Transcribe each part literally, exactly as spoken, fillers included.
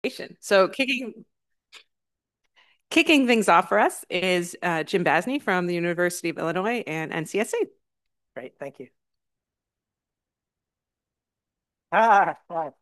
So kicking kicking things off for us is uh, Jim Basney from the University of Illinois and N C S A. Great, thank you. Ah, wow.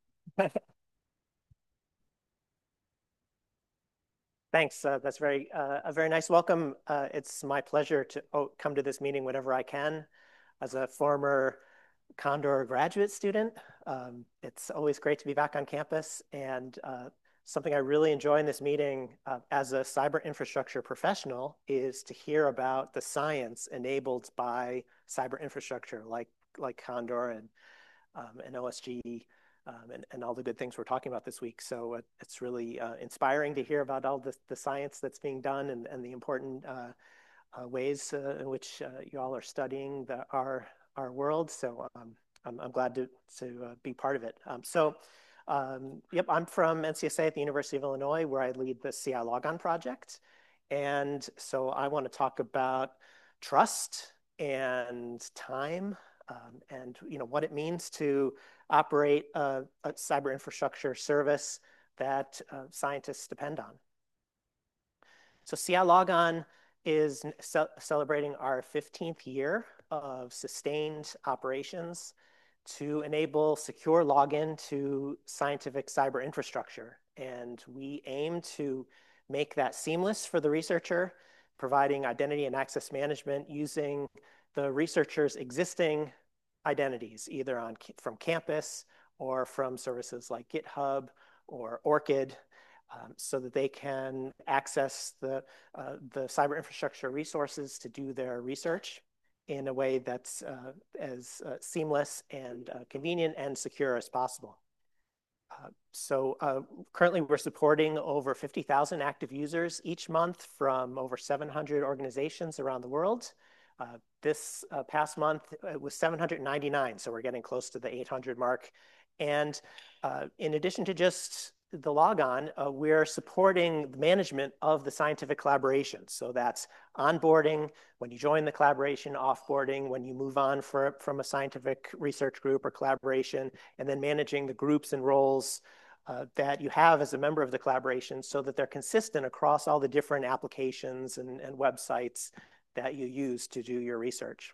Thanks. Uh, that's very uh, a very nice welcome. Uh, it's my pleasure to oh, come to this meeting whenever I can. As a former Condor graduate student, um, it's always great to be back on campus. And uh, something I really enjoy in this meeting uh, as a cyber infrastructure professional is to hear about the science enabled by cyber infrastructure like like Condor and um, and O S G, um, and, and all the good things we're talking about this week. So it, it's really uh, inspiring to hear about all the, the science that's being done and, and the important uh, uh, ways uh, in which uh, you all are studying the, our, our world. So um, I'm, I'm glad to, to uh, be part of it. Um, so um, yep, I'm from N C S A at the University of Illinois, where I lead the C I Logon project. And so I want to talk about trust and time, um, and you know what it means to operate a, a cyber infrastructure service that uh, scientists depend on. So C I Logon is ce celebrating our fifteenth year of sustained operations to enable secure login to scientific cyber infrastructure. And we aim to make that seamless for the researcher, providing identity and access management using the researcher's existing identities, either on from campus or from services like GitHub or ORCID, um, so that they can access the, uh, the cyber infrastructure resources to do their research in a way that's uh, as uh, seamless and uh, convenient and secure as possible. Uh, so uh, currently we're supporting over fifty thousand active users each month from over seven hundred organizations around the world. Uh, this uh, past month it was seven hundred ninety-nine, so we're getting close to the eight hundred mark. And uh, in addition to just the logon, uh, we're supporting the management of the scientific collaboration. So that's onboarding, when you join the collaboration, offboarding, when you move on for, from a scientific research group or collaboration, and then managing the groups and roles uh, that you have as a member of the collaboration so that they're consistent across all the different applications and, and websites that you use to do your research.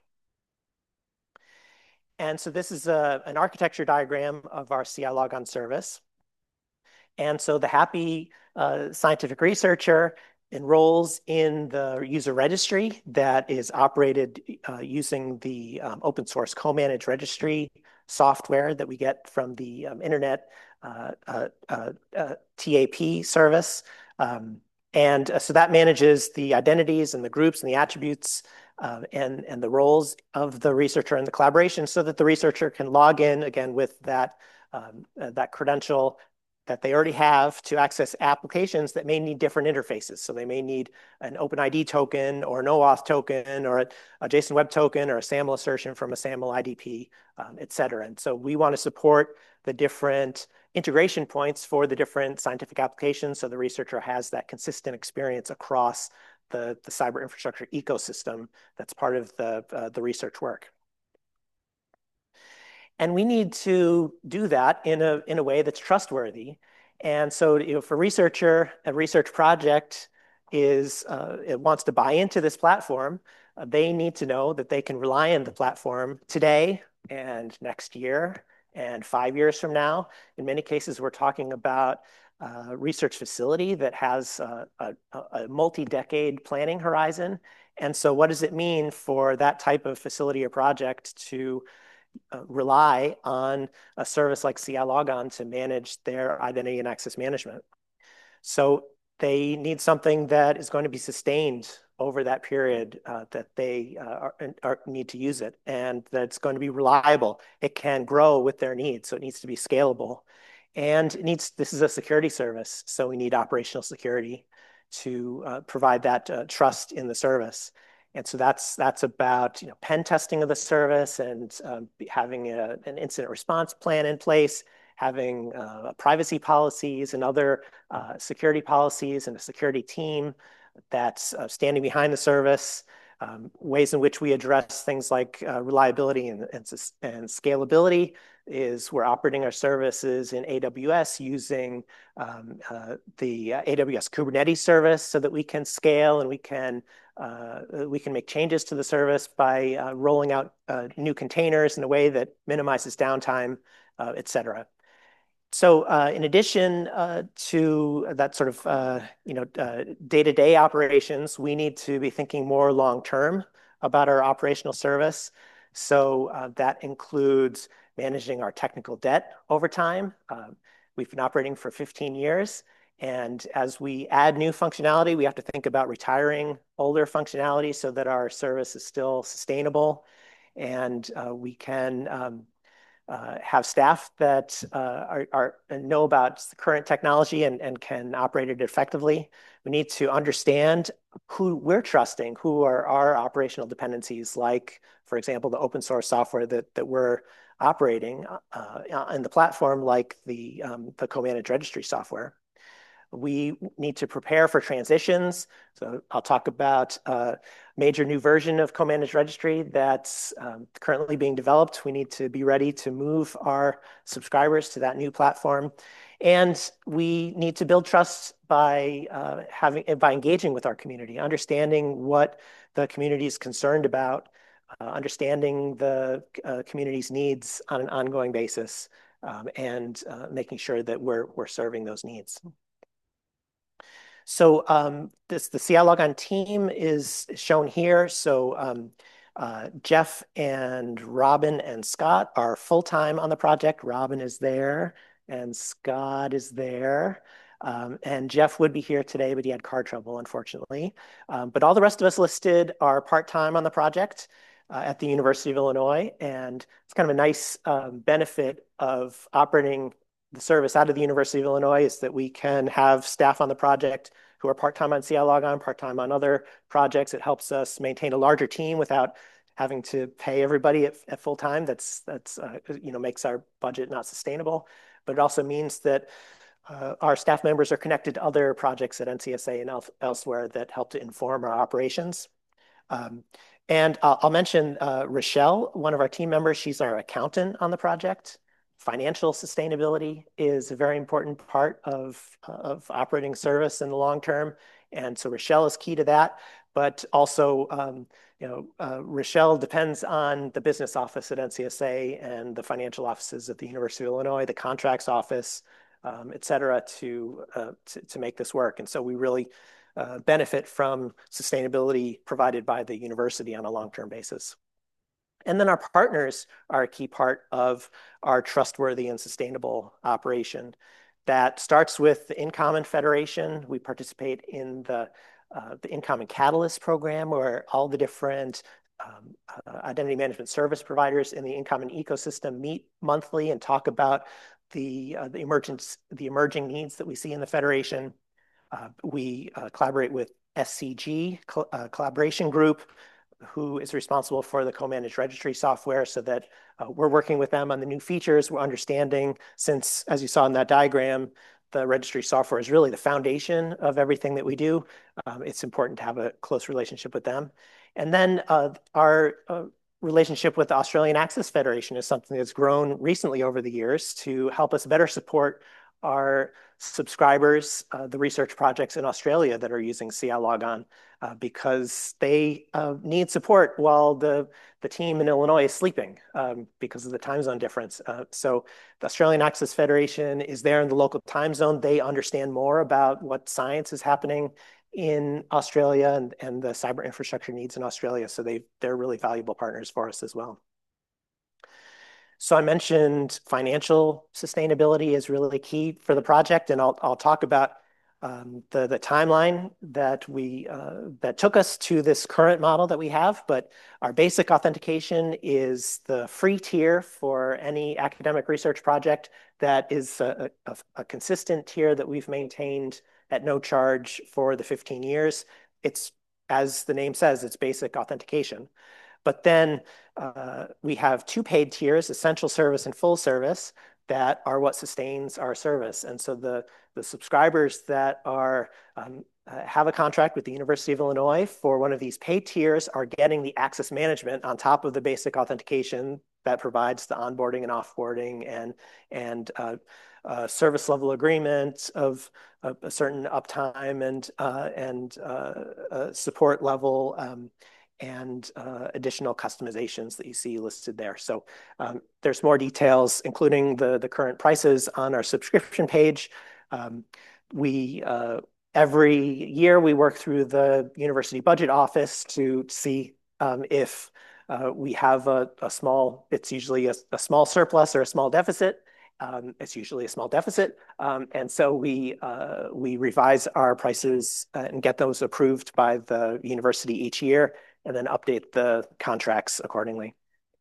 And so this is a, an architecture diagram of our C I Logon service. And so the happy uh, scientific researcher enrolls in the user registry that is operated uh, using the um, open source co-managed registry software that we get from the um, Internet uh, uh, uh, uh, T A P service. Um, and uh, so that manages the identities and the groups and the attributes uh, and, and the roles of the researcher and the collaboration so that the researcher can log in again with that, um, uh, that credential that they already have to access applications that may need different interfaces. So they may need an OpenID token or an OAuth token or a, a JSON Web Token or a SAML assertion from a SAML I D P, um, et cetera. And so we want to support the different integration points for the different scientific applications so the researcher has that consistent experience across the, the cyber infrastructure ecosystem that's part of the, uh, the research work. And we need to do that in a, in a way that's trustworthy. And so, you know, for a researcher, a research project is, uh, it wants to buy into this platform. Uh, they need to know that they can rely on the platform today and next year and five years from now. In many cases, we're talking about a research facility that has a, a, a multi-decade planning horizon. And so what does it mean for that type of facility or project to uh, rely on a service like C I Logon to manage their identity and access management? So they need something that is going to be sustained over that period uh, that they uh, are, are, need to use it, and that's going to be reliable. It can grow with their needs, so it needs to be scalable. And it needs, this is a security service, so we need operational security to uh, provide that uh, trust in the service. And so that's that's about you know pen testing of the service and um, having a, an incident response plan in place, having uh, privacy policies and other uh, security policies and a security team that's uh, standing behind the service, Um, ways in which we address things like uh, reliability and, and, and scalability is we're operating our services in A W S using um, uh, the uh, A W S Kubernetes service so that we can scale and we can uh, we can make changes to the service by uh, rolling out uh, new containers in a way that minimizes downtime, uh, et cetera. So uh, in addition uh, to that sort of uh, you know uh, day-to-day operations, we need to be thinking more long-term about our operational service. So uh, that includes managing our technical debt over time. Uh, we've been operating for fifteen years, and as we add new functionality, we have to think about retiring older functionality so that our service is still sustainable, and uh, we can um, uh, have staff that uh, are, are know about the current technology and, and can operate it effectively. We need to understand who we're trusting, who are our operational dependencies, like, for example, the open source software that, that we're operating uh, in the platform, like the, um, the co-managed registry software. We need to prepare for transitions. So I'll talk about a major new version of co-managed registry that's um, currently being developed. We need to be ready to move our subscribers to that new platform. And we need to build trust by uh, having by engaging with our community, understanding what the community is concerned about, uh, understanding the uh, community's needs on an ongoing basis, um, and uh, making sure that we're, we're serving those needs. So um, this the C I Logon team is shown here. So um, uh, Jeff and Robin and Scott are full-time on the project. Robin is there and Scott is there. Um, and Jeff would be here today, but he had car trouble, unfortunately. Um, but all the rest of us listed are part-time on the project uh, at the University of Illinois. And it's kind of a nice um, benefit of operating the service out of the University of Illinois is that we can have staff on the project who are part-time on C I Logon, part-time on other projects. It helps us maintain a larger team without having to pay everybody at, at full time. That's, that's uh, you know, makes our budget not sustainable. But it also means that uh, our staff members are connected to other projects at N C S A and el elsewhere that help to inform our operations. Um, and I'll, I'll mention uh, Rochelle, one of our team members. She's our accountant on the project. Financial sustainability is a very important part of, of operating service in the long term. And so Rochelle is key to that. But also, um, you know, uh, Rochelle depends on the business office at N C S A and the financial offices at the University of Illinois, the contracts office, um, et cetera, to, uh, to, to make this work. And so we really uh, benefit from sustainability provided by the university on a long-term basis. And then our partners are a key part of our trustworthy and sustainable operation. That starts with the InCommon Federation. We participate in the, uh, the InCommon Catalyst program, where all the different um, uh, identity management service providers in the InCommon ecosystem meet monthly and talk about the, uh, the, emergence, the emerging needs that we see in the Federation. Uh, we uh, collaborate with S C G, uh, Collaboration Group, who is responsible for the co-managed registry software, so that uh, we're working with them on the new features. We're understanding, since, as you saw in that diagram, the registry software is really the foundation of everything that we do. Um, it's important to have a close relationship with them. And then uh, our uh, relationship with the Australian Access Federation is something that's grown recently over the years to help us better support our subscribers, uh, the research projects in Australia that are using C I Logon, uh, because they uh, need support while the, the team in Illinois is sleeping um, because of the time zone difference. Uh, so the Australian Access Federation is there in the local time zone. They understand more about what science is happening in Australia and, and the cyber infrastructure needs in Australia. So they, they're really valuable partners for us as well. So I mentioned financial sustainability is really key for the project, and I'll, I'll talk about um, the, the timeline that we uh, that took us to this current model that we have. But our basic authentication is the free tier for any academic research project. That is a, a, a consistent tier that we've maintained at no charge for the fifteen years. It's, as the name says, it's basic authentication. But then uh, we have two paid tiers, essential service and full service, that are what sustains our service. And so the, the subscribers that are um, uh, have a contract with the University of Illinois for one of these paid tiers are getting the access management on top of the basic authentication that provides the onboarding and offboarding and and uh, uh, service level agreement of a, a certain uptime and uh, and uh, uh, support level um, and uh, additional customizations that you see listed there. So um, there's more details, including the the current prices on our subscription page. Um, we uh, Every year we work through the university budget office to see um, if uh, we have a, a small, it's usually a, a small surplus or a small deficit. Um, it's usually a small deficit. Um, and so we, uh, we revise our prices uh, and get those approved by the university each year and then update the contracts accordingly.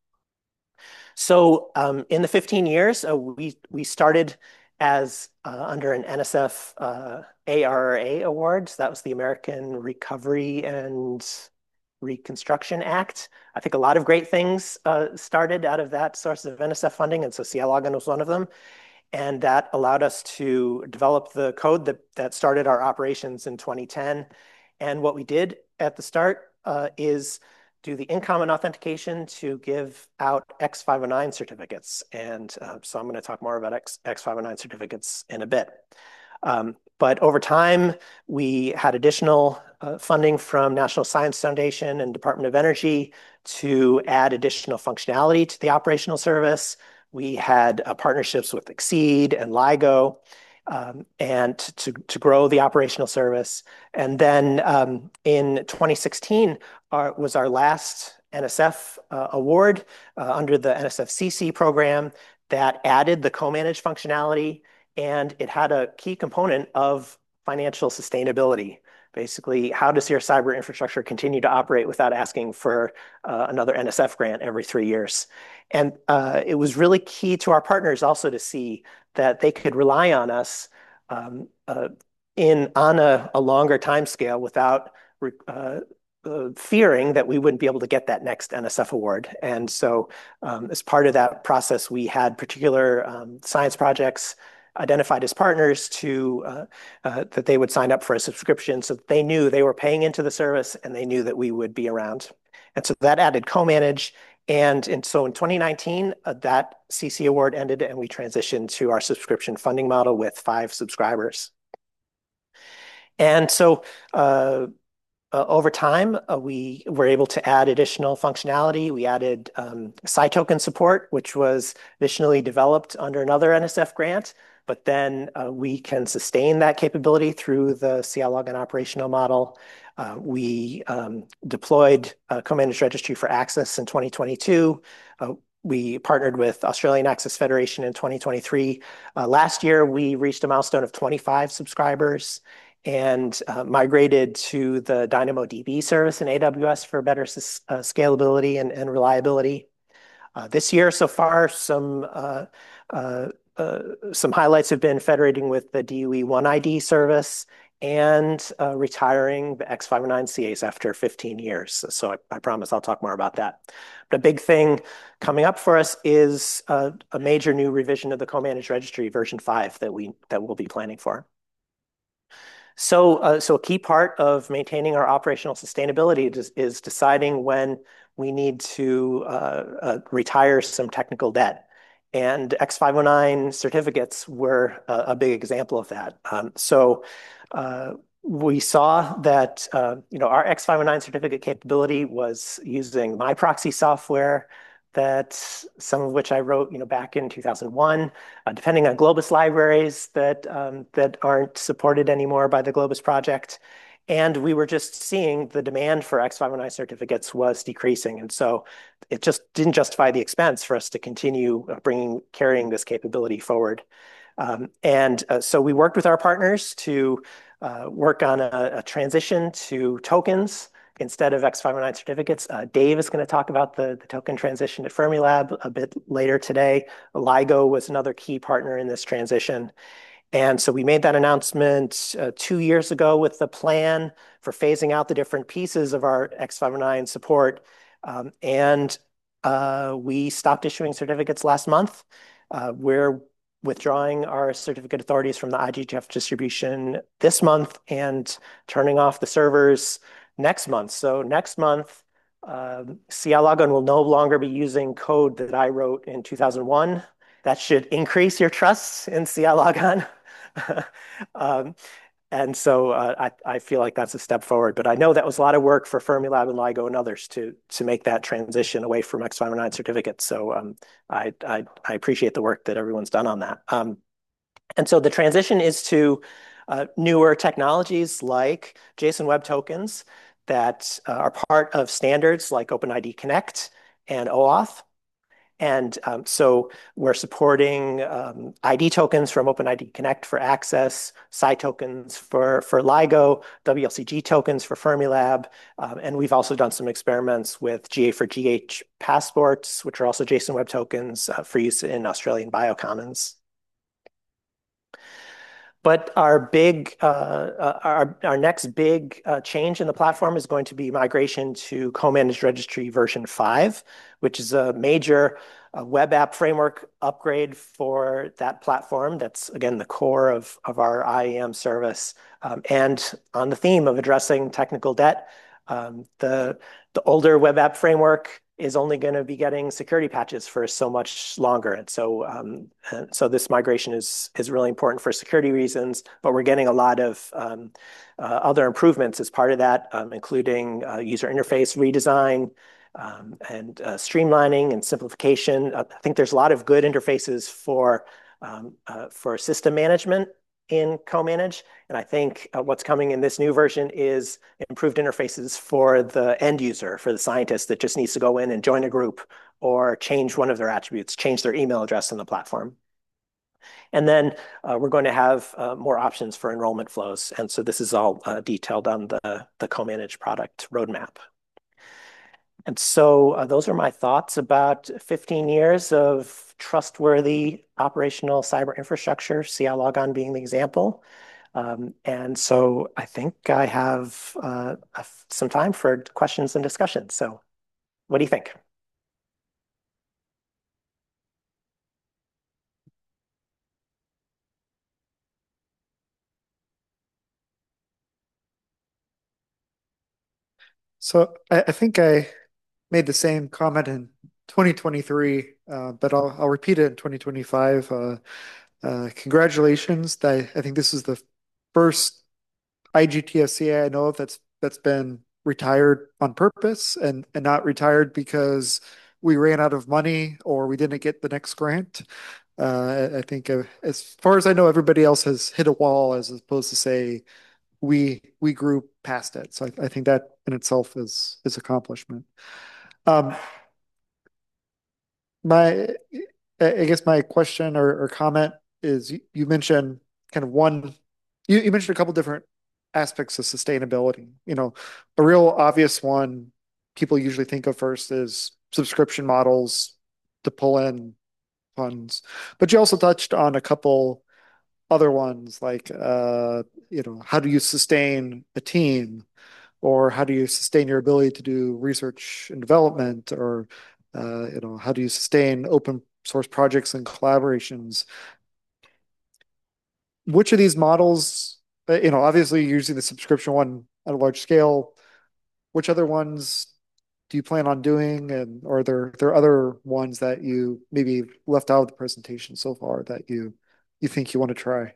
So um, in the fifteen years, uh, we, we started as uh, under an N S F uh, A R R A award. So that was the American Recovery and Reconstruction Act. I think a lot of great things uh, started out of that source of N S F funding, and so C-Login was one of them. And that allowed us to develop the code that, that started our operations in twenty ten. And what we did at the start uh, is do the in-common authentication to give out X five oh nine certificates. And uh, so I'm going to talk more about X, X509 certificates in a bit. Um, but over time, we had additional uh, funding from National Science Foundation and Department of Energy to add additional functionality to the operational service. We had uh, partnerships with Exceed and LIGO um, and to, to grow the operational service. And then um, in twenty sixteen our, was our last N S F uh, award uh, under the N S F C C program that added the co-managed functionality, and it had a key component of financial sustainability. Basically, how does your cyber infrastructure continue to operate without asking for uh, another N S F grant every three years? And uh, it was really key to our partners also to see that they could rely on us um, uh, in on a, a longer time scale without uh, uh, fearing that we wouldn't be able to get that next N S F award. And so um, as part of that process, we had particular um, science projects identified as partners to uh, uh, that they would sign up for a subscription so that they knew they were paying into the service and they knew that we would be around. And so that added co-manage. And, and so in twenty nineteen, uh, that C C award ended and we transitioned to our subscription funding model with five subscribers. And so uh, uh, over time, uh, we were able to add additional functionality. We added um, SciToken support, which was additionally developed under another N S F grant, but then uh, we can sustain that capability through the C-Login operational model. Uh, we um, deployed a co-managed registry for access in twenty twenty-two. Uh, we partnered with Australian Access Federation in twenty twenty-three. Uh, last year, we reached a milestone of twenty-five subscribers and uh, migrated to the DynamoDB service in A W S for better uh, scalability and, and reliability. Uh, this year, so far, some uh, uh, uh, some highlights have been federating with the D U E one I D service and uh, retiring the X five oh nine C As after fifteen years. So I, I promise I'll talk more about that. But a big thing coming up for us is uh, a major new revision of the co-managed registry version five that we that we'll be planning for. So, uh, so a key part of maintaining our operational sustainability is, is deciding when we need to uh, uh, retire some technical debt. And X five oh nine certificates were a, a big example of that. Um, so uh, we saw that uh, you know our X five oh nine certificate capability was using MyProxy software, that some of which I wrote, you know, back in two thousand one, uh, depending on Globus libraries that um, that aren't supported anymore by the Globus project. And we were just seeing the demand for X five oh nine certificates was decreasing. And so it just didn't justify the expense for us to continue bringing, carrying this capability forward. Um, and uh, so we worked with our partners to uh, work on a, a transition to tokens instead of X five oh nine certificates. Uh, Dave is going to talk about the, the token transition at Fermilab a bit later today. LIGO was another key partner in this transition. And so we made that announcement uh, two years ago with the plan for phasing out the different pieces of our X five oh nine support. Um, and uh, we stopped issuing certificates last month. Uh, we're withdrawing our certificate authorities from the I G T F distribution this month and turning off the servers next month. So next month, um, C L Logon will no longer be using code that I wrote in two thousand one. That should increase your trust in C L Logon. um, and so uh, I, I feel like that's a step forward. But I know that was a lot of work for Fermilab and LIGO and others to, to make that transition away from X five oh nine certificates. So um, I, I, I appreciate the work that everyone's done on that. Um, and so the transition is to uh, newer technologies like JSON Web Tokens that uh, are part of standards like OpenID Connect and OAuth. And um, so we're supporting um, I D tokens from OpenID Connect for access, S I tokens for, for LIGO, W L C G tokens for Fermilab. Um, and we've also done some experiments with G A for G H passports, which are also JSON Web Tokens uh, for use in Australian biocommons. But our big, uh, uh, our, our next big uh, change in the platform is going to be migration to co-managed registry version five, which is a major uh, web app framework upgrade for that platform. That's, again, the core of, of our I A M service. Um, and on the theme of addressing technical debt, um, the, the older web app framework is only going to be getting security patches for so much longer. And so, um, and so this migration is, is really important for security reasons, but we're getting a lot of um, uh, other improvements as part of that, um, including uh, user interface redesign um, and uh, streamlining and simplification. Uh, I think there's a lot of good interfaces for, um, uh, for system management in co-manage. And I think uh, what's coming in this new version is improved interfaces for the end user, for the scientist that just needs to go in and join a group or change one of their attributes, change their email address in the platform. And then uh, we're going to have uh, more options for enrollment flows. And so this is all uh, detailed on the, the co-managed product roadmap. And so uh, those are my thoughts about fifteen years of trustworthy operational cyber infrastructure, C L Logon being the example. Um, and so I think I have uh, some time for questions and discussion. So what do you think? So I, I think I made the same comment in twenty twenty-three, uh, but I'll, I'll repeat it in twenty twenty-five. Uh, uh, congratulations. I, I think this is the first I G T S C I know of that's that's been retired on purpose and, and not retired because we ran out of money or we didn't get the next grant. Uh, I, I think uh, as far as I know, everybody else has hit a wall as opposed to say we we grew past it. So I, I think that in itself is is accomplishment. Um, my I guess my question or, or comment is you, you mentioned kind of one you, you mentioned a couple different aspects of sustainability. You know, a real obvious one people usually think of first is subscription models to pull in funds. But you also touched on a couple other ones like uh, you know, how do you sustain a team? Or how do you sustain your ability to do research and development? Or uh, you know, how do you sustain open source projects and collaborations? Which of these models, uh, you know, obviously you're using the subscription one at a large scale. Which other ones do you plan on doing? And are there there are other ones that you maybe left out of the presentation so far that you you think you want to try?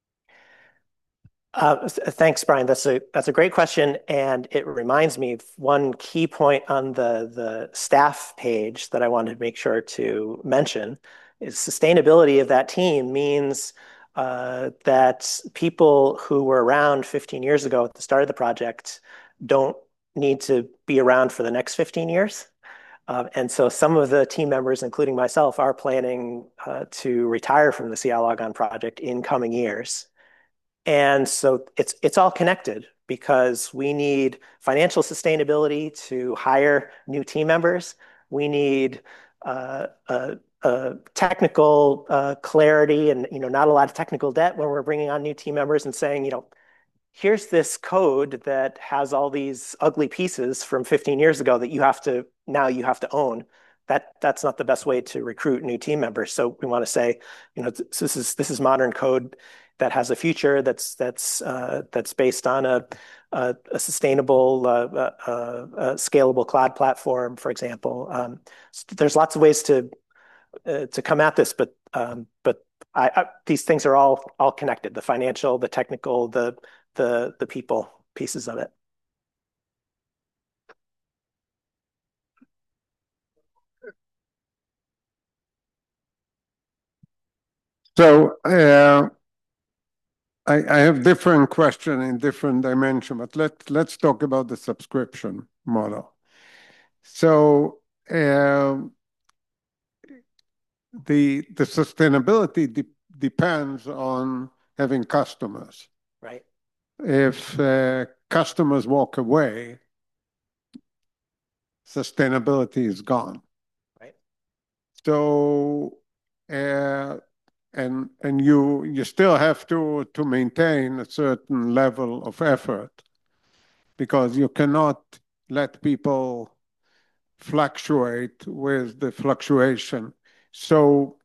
Uh, thanks, Brian. That's a that's a great question, and it reminds me of one key point on the the staff page that I wanted to make sure to mention is sustainability of that team means uh, that people who were around fifteen years ago at the start of the project don't need to be around for the next fifteen years. Um, and so some of the team members, including myself, are planning uh, to retire from the C L Logon project in coming years. And so it's it's all connected because we need financial sustainability to hire new team members. We need uh, uh, uh, technical uh, clarity and you know not a lot of technical debt when we're bringing on new team members and saying, you know, here's this code that has all these ugly pieces from fifteen years ago that you have to now you have to own. that that's not the best way to recruit new team members. So we want to say, you know, th- this is this is modern code that has a future that's that's uh, that's based on a a, a sustainable, uh, uh, uh, scalable cloud platform, for example. Um, there's lots of ways to uh, to come at this, but um, but I, I, these things are all all connected: the financial, the technical, the the the people pieces of it. So uh, I, I have different question in different dimension, but let let's talk about the subscription model. So uh, the the sustainability de depends on having customers. Right. If uh, customers walk away, sustainability is gone. Right. So uh, and and you you still have to to maintain a certain level of effort because you cannot let people fluctuate with the fluctuation. So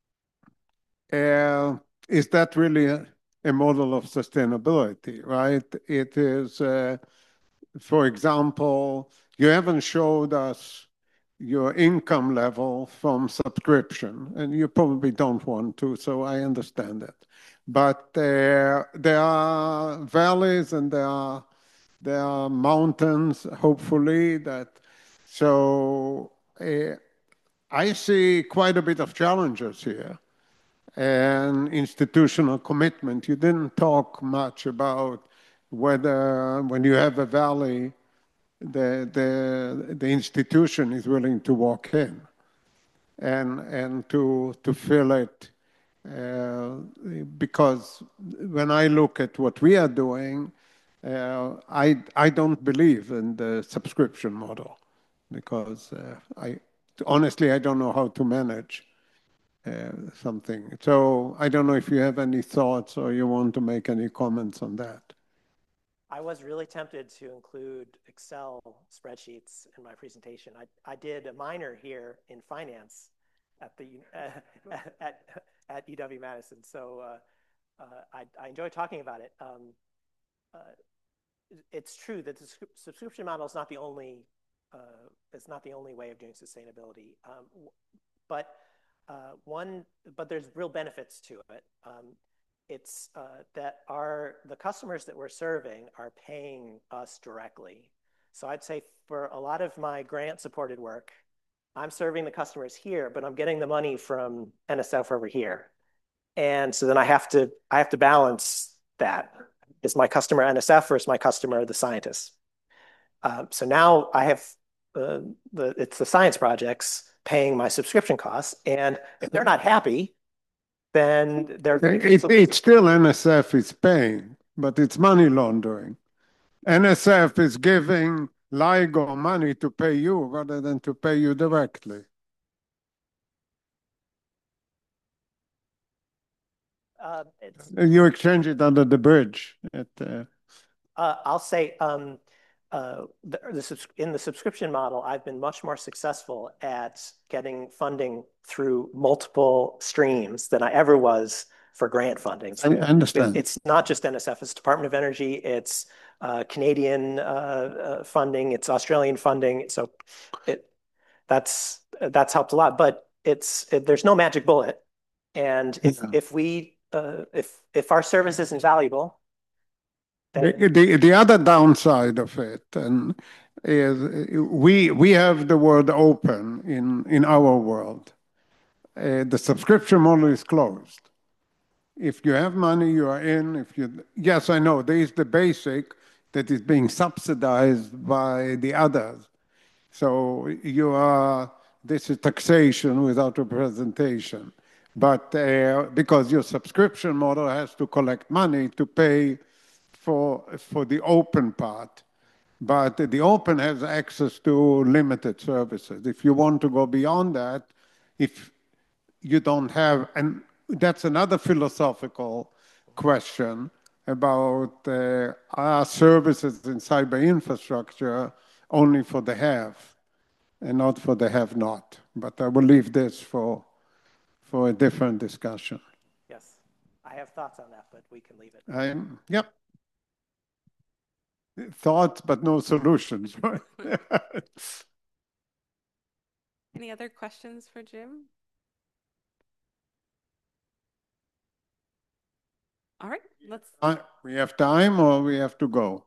uh, is that really a, a model of sustainability, right? It is, uh, for example, you haven't showed us your income level from subscription, and you probably don't want to, so I understand that. But uh, there are valleys and there are there are mountains, hopefully, that so uh, I see quite a bit of challenges here and institutional commitment. You didn't talk much about whether when you have a valley, the, the, the institution is willing to walk in and, and to, to fill it. Uh, because when I look at what we are doing, uh, I, I don't believe in the subscription model because uh, I honestly, I don't know how to manage uh, something. So I don't know if you have any thoughts or you want to make any comments on that. I was really tempted to include Excel spreadsheets in my presentation. I, I did a minor here in finance at the uh, at, at U W-Madison, so uh, uh, I, I enjoy talking about it. Um, uh, it's true that the subscription model is not the only uh, it's not the only way of doing sustainability, um, but uh, one but there's real benefits to it. Um, it's uh, that our the customers that we're serving are paying us directly. So I'd say for a lot of my grant supported work, I'm serving the customers here, but I'm getting the money from N S F over here. And so then I have to I have to balance that. Is my customer N S F or is my customer the scientists? Uh, so now I have uh, the it's the science projects paying my subscription costs, and if they're not happy, then they're it, it's still N S F is paying, but it's money laundering. N S F is giving LIGO money to pay you rather than to pay you directly. Uh, you exchange it under the bridge. At, uh... Uh, I'll say um, uh, the, the in the subscription model, I've been much more successful at getting funding through multiple streams than I ever was for grant funding. So I understand. It's, it's not just N S F, it's Department of Energy, it's uh, Canadian uh, uh, funding, it's Australian funding. So it that's that's helped a lot. But it's it, there's no magic bullet, and if yeah. if we uh, if if our service isn't valuable, then... the, the the other downside of it and is we we have the word open in in our world. Uh, the subscription model is closed. If you have money, you are in. If you yes, I know there is the basic that is being subsidized by the others. So you are this is taxation without representation. But uh, because your subscription model has to collect money to pay for, for the open part. But the open has access to limited services. If you want to go beyond that, if you don't have, and that's another philosophical question about uh, are services in cyber infrastructure only for the have? and not for the have-not. But I will leave this for, for a different discussion. Yes, I have thoughts on that, but we can leave it. I'm, yep. Thoughts, but no solutions, right? Any other questions for Jim? All right, let's. Uh, we have time or we have to go?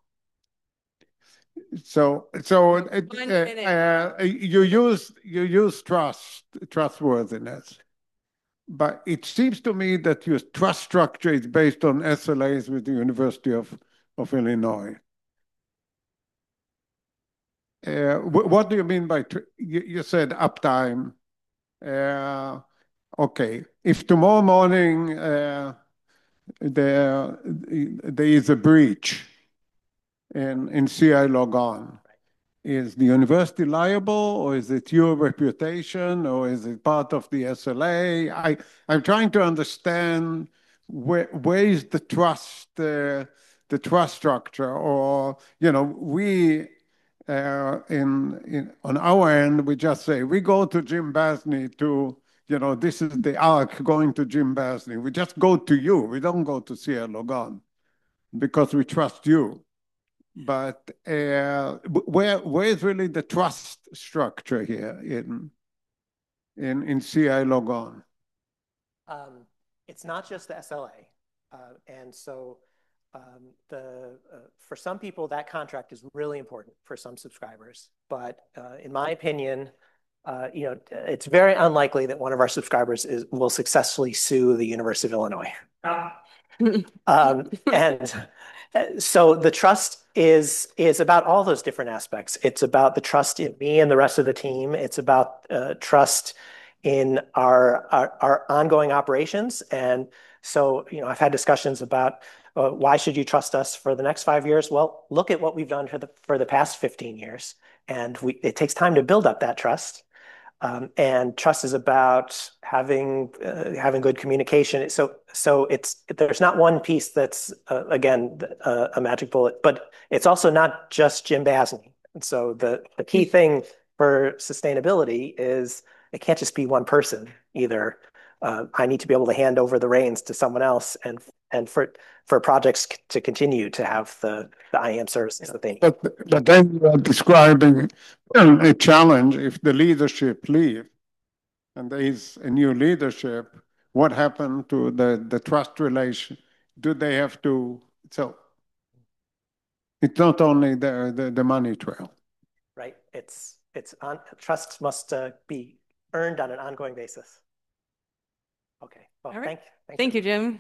So, so uh, uh, uh, you use you use trust, trustworthiness, but it seems to me that your trust structure is based on S L As with the University of of Illinois. Uh, what do you mean by you, you said uptime? Uh, okay, if tomorrow morning uh, there there is a breach in in C I logon, is the university liable, or is it your reputation, or is it part of the S L A? I, I'm trying to understand where, where is the trust, uh, the trust structure, or, you know, we, uh, in, in, on our end, we just say, we go to Jim Basney to, you know, this is the arc going to Jim Basney. We just go to you. We don't go to C I logon because we trust you. But uh, where where is really the trust structure here in in in C I logon? Um, it's not just the S L A, uh, and so um, the uh, for some people that contract is really important for some subscribers. But uh, in my opinion, uh, you know, it's very unlikely that one of our subscribers is will successfully sue the University of Illinois. um, and so the trust is is about all those different aspects. It's about the trust in me and the rest of the team. It's about uh, trust in our, our our ongoing operations. And so, you know, I've had discussions about uh, why should you trust us for the next five years? Well, look at what we've done for the for the past fifteen years, and we it takes time to build up that trust. Um, and trust is about having uh, having good communication. So so it's there's not one piece that's uh, again uh, a magic bullet, but it's also not just Jim Basney. And so the the key thing for sustainability is it can't just be one person either. Uh, I need to be able to hand over the reins to someone else, and and for for projects to continue to have the the I A M services that they need. But but then you are describing a challenge if the leadership leave, and there is a new leadership. What happened to the the trust relation? Do they have to? So it's not only the the, the money trail, right? It's it's on trust must uh, be earned on an ongoing basis. Okay. Well, All right. thank, thank you, Jim.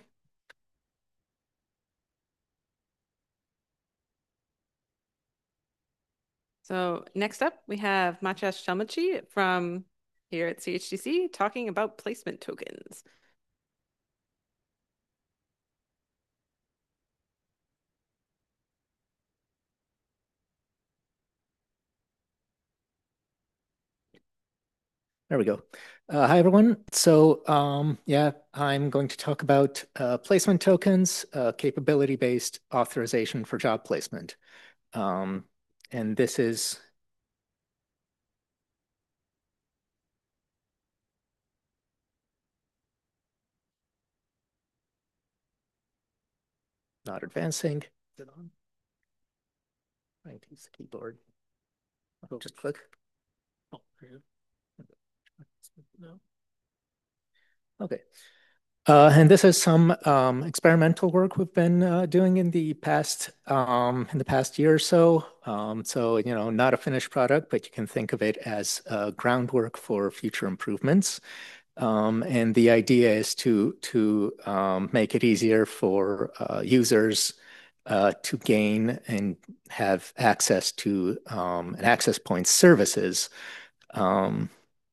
So next up, we have Maciej Szelmici from here at C H D C talking about placement tokens. There we go. Uh, hi, everyone. So um, yeah, I'm going to talk about uh, placement tokens, uh, capability-based authorization for job placement. Um, and this is not advancing. Is it on? Trying to use the keyboard. I'll just click. Oh, no. Okay. Uh, and this is some um, experimental work we've been uh, doing in the past um, in the past year or so. Um, so you know, not a finished product, but you can think of it as uh, groundwork for future improvements. Um, and the idea is to to um, make it easier for uh, users uh, to gain and have access to um, an access point services. Um,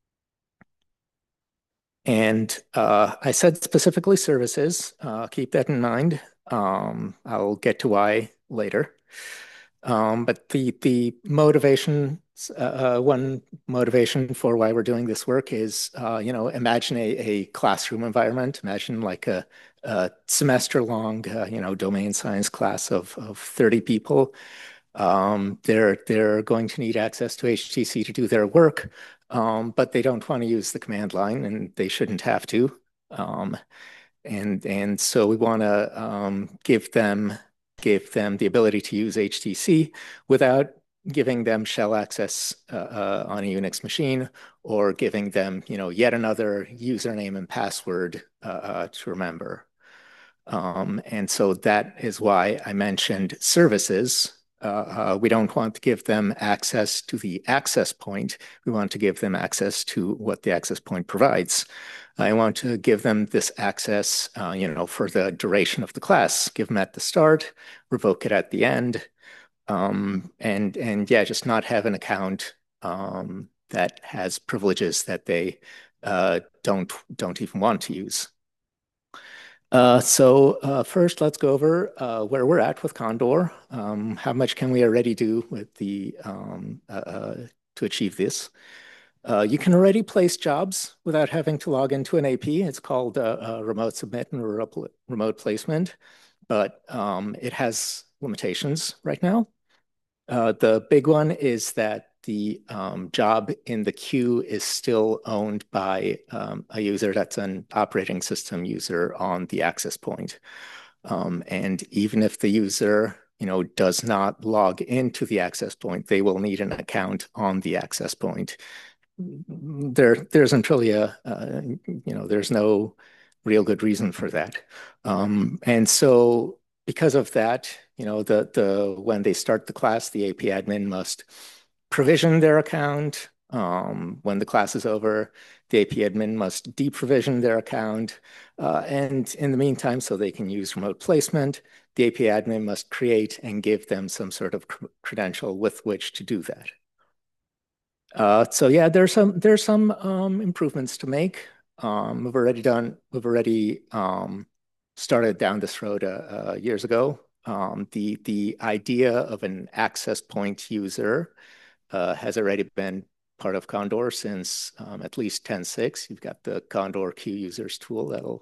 And uh, I said specifically services. Uh, keep that in mind. Um, I'll get to why later. Um, but the the motivation, uh, uh, one motivation for why we're doing this work is, uh, you know, imagine a, a classroom environment. Imagine like a, a semester long, uh, you know, domain science class of of thirty people. Um, they're they're going to need access to H T C to do their work, um, but they don't want to use the command line, and they shouldn't have to. Um, and and so we want to um, give them give them the ability to use H T C without giving them shell access uh, uh, on a Unix machine, or giving them, you know, yet another username and password uh, uh, to remember. Um, and so that is why I mentioned services. Uh, uh, we don't want to give them access to the access point. We want to give them access to what the access point provides. I want to give them this access, uh, you know, for the duration of the class. Give them at the start, revoke it at the end, um, and and yeah, just not have an account um, that has privileges that they uh, don't don't even want to use. Uh, so uh, first, let's go over uh, where we're at with Condor. Um, how much can we already do with the um, uh, uh, to achieve this? Uh, you can already place jobs without having to log into an A P. It's called uh, uh, remote submit and remote placement, but um, it has limitations right now. Uh, the big one is that the um, job in the queue is still owned by um, a user that's an operating system user on the access point. Um, and even if the user, you know, does not log into the access point, they will need an account on the access point. There, there isn't really a, uh, you know, there's no real good reason for that. Um, and so because of that, you know, the, the, when they start the class, the A P admin must provision their account. Um, when the class is over, the A P admin must deprovision their account. Uh, and in the meantime, so they can use remote placement, the A P admin must create and give them some sort of cr credential with which to do that. Uh, so yeah, there's some there's some um, improvements to make. Um, we've already done we've already um, started down this road uh, uh, years ago. Um, the the idea of an access point user uh, has already been part of Condor since um, at least ten point six. You've got the Condor Q users tool that'll,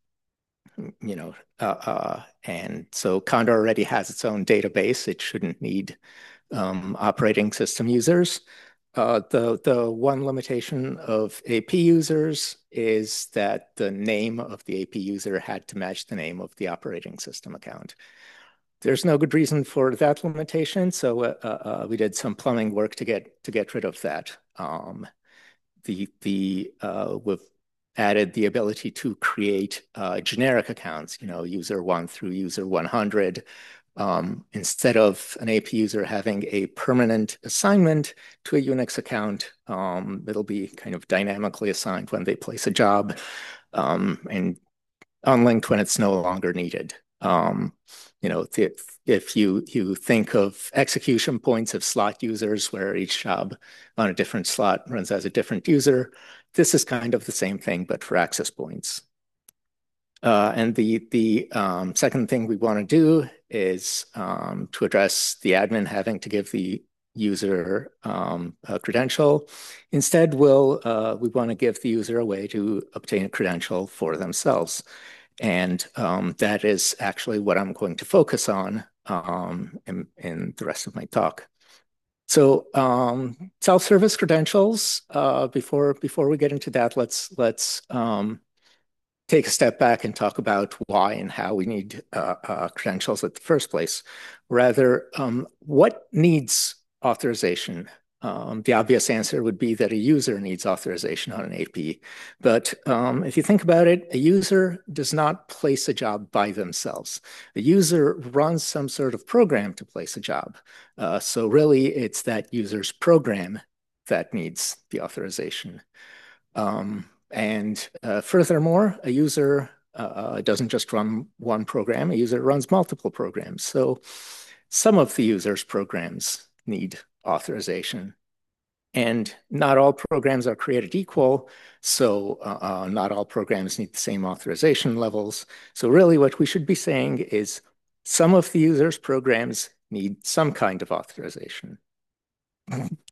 you know, uh, uh, and so Condor already has its own database. It shouldn't need um, operating system users. Uh, the, the one limitation of A P users is that the name of the A P user had to match the name of the operating system account. There's no good reason for that limitation, so uh, uh, we did some plumbing work to get to get rid of that. Um, the the uh, we've added the ability to create uh, generic accounts, you know, user one through user one hundred. Um, instead of an A P user having a permanent assignment to a Unix account, um, it'll be kind of dynamically assigned when they place a job um, and unlinked when it's no longer needed. Um, you know, if, if you, you think of execution points of slot users where each job on a different slot runs as a different user, this is kind of the same thing, but for access points. Uh, and the, the um, second thing we want to do is um, to address the admin having to give the user um, a credential. Instead, we'll, uh, we want to give the user a way to obtain a credential for themselves. And um, that is actually what I'm going to focus on um, in, in the rest of my talk. So um, self-service credentials, uh, before, before we get into that, let's, let's um, take a step back and talk about why and how we need uh, uh, credentials at the first place. Rather, um, what needs authorization? Um, the obvious answer would be that a user needs authorization on an A P. But um, if you think about it, a user does not place a job by themselves. A user runs some sort of program to place a job. Uh, so really, it's that user's program that needs the authorization. Um, and uh, furthermore, a user uh, doesn't just run one program, a user runs multiple programs. So some of the user's programs need authorization. And not all programs are created equal, so uh, uh, not all programs need the same authorization levels. So really what we should be saying is some of the user's programs need some kind of authorization.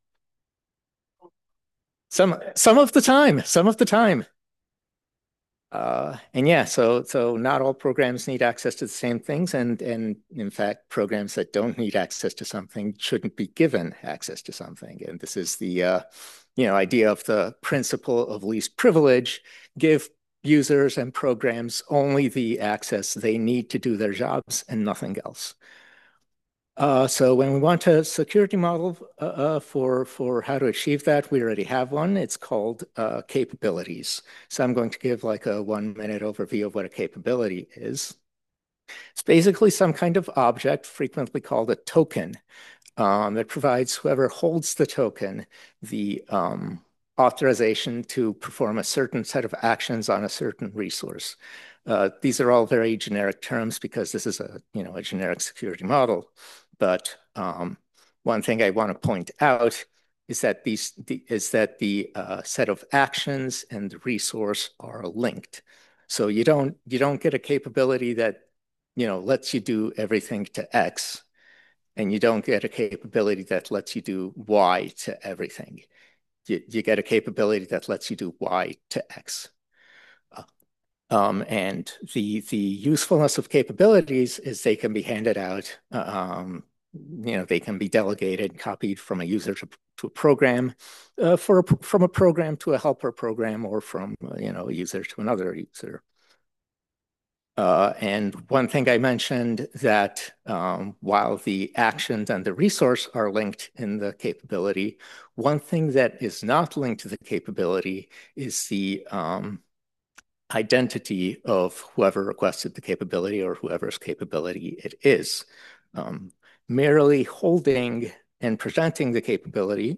Some, some of the time, some of the time. Uh, and yeah, so so not all programs need access to the same things, and and in fact, programs that don't need access to something shouldn't be given access to something. And this is the uh, you know idea of the principle of least privilege. Give users and programs only the access they need to do their jobs and nothing else. Uh, so when we want a security model uh, uh, for, for how to achieve that, we already have one. It's called uh, capabilities. So I'm going to give like a one minute overview of what a capability is. It's basically some kind of object, frequently called a token, um, that provides whoever holds the token the um, authorization to perform a certain set of actions on a certain resource. Uh, these are all very generic terms because this is a you know a generic security model. But um, one thing I want to point out is that these the, is that the uh, set of actions and the resource are linked. So you don't you don't get a capability that you know lets you do everything to X, and you don't get a capability that lets you do Y to everything. You, you get a capability that lets you do Y to X. Uh, um, and the the usefulness of capabilities is they can be handed out. Um, you know, they can be delegated, copied from a user to, to a program, uh, for a, from a program to a helper program, or from uh, you know a user to another user. Uh, and one thing I mentioned that um, while the actions and the resource are linked in the capability, one thing that is not linked to the capability is the um, identity of whoever requested the capability or whoever's capability it is. Um, merely holding and presenting the capability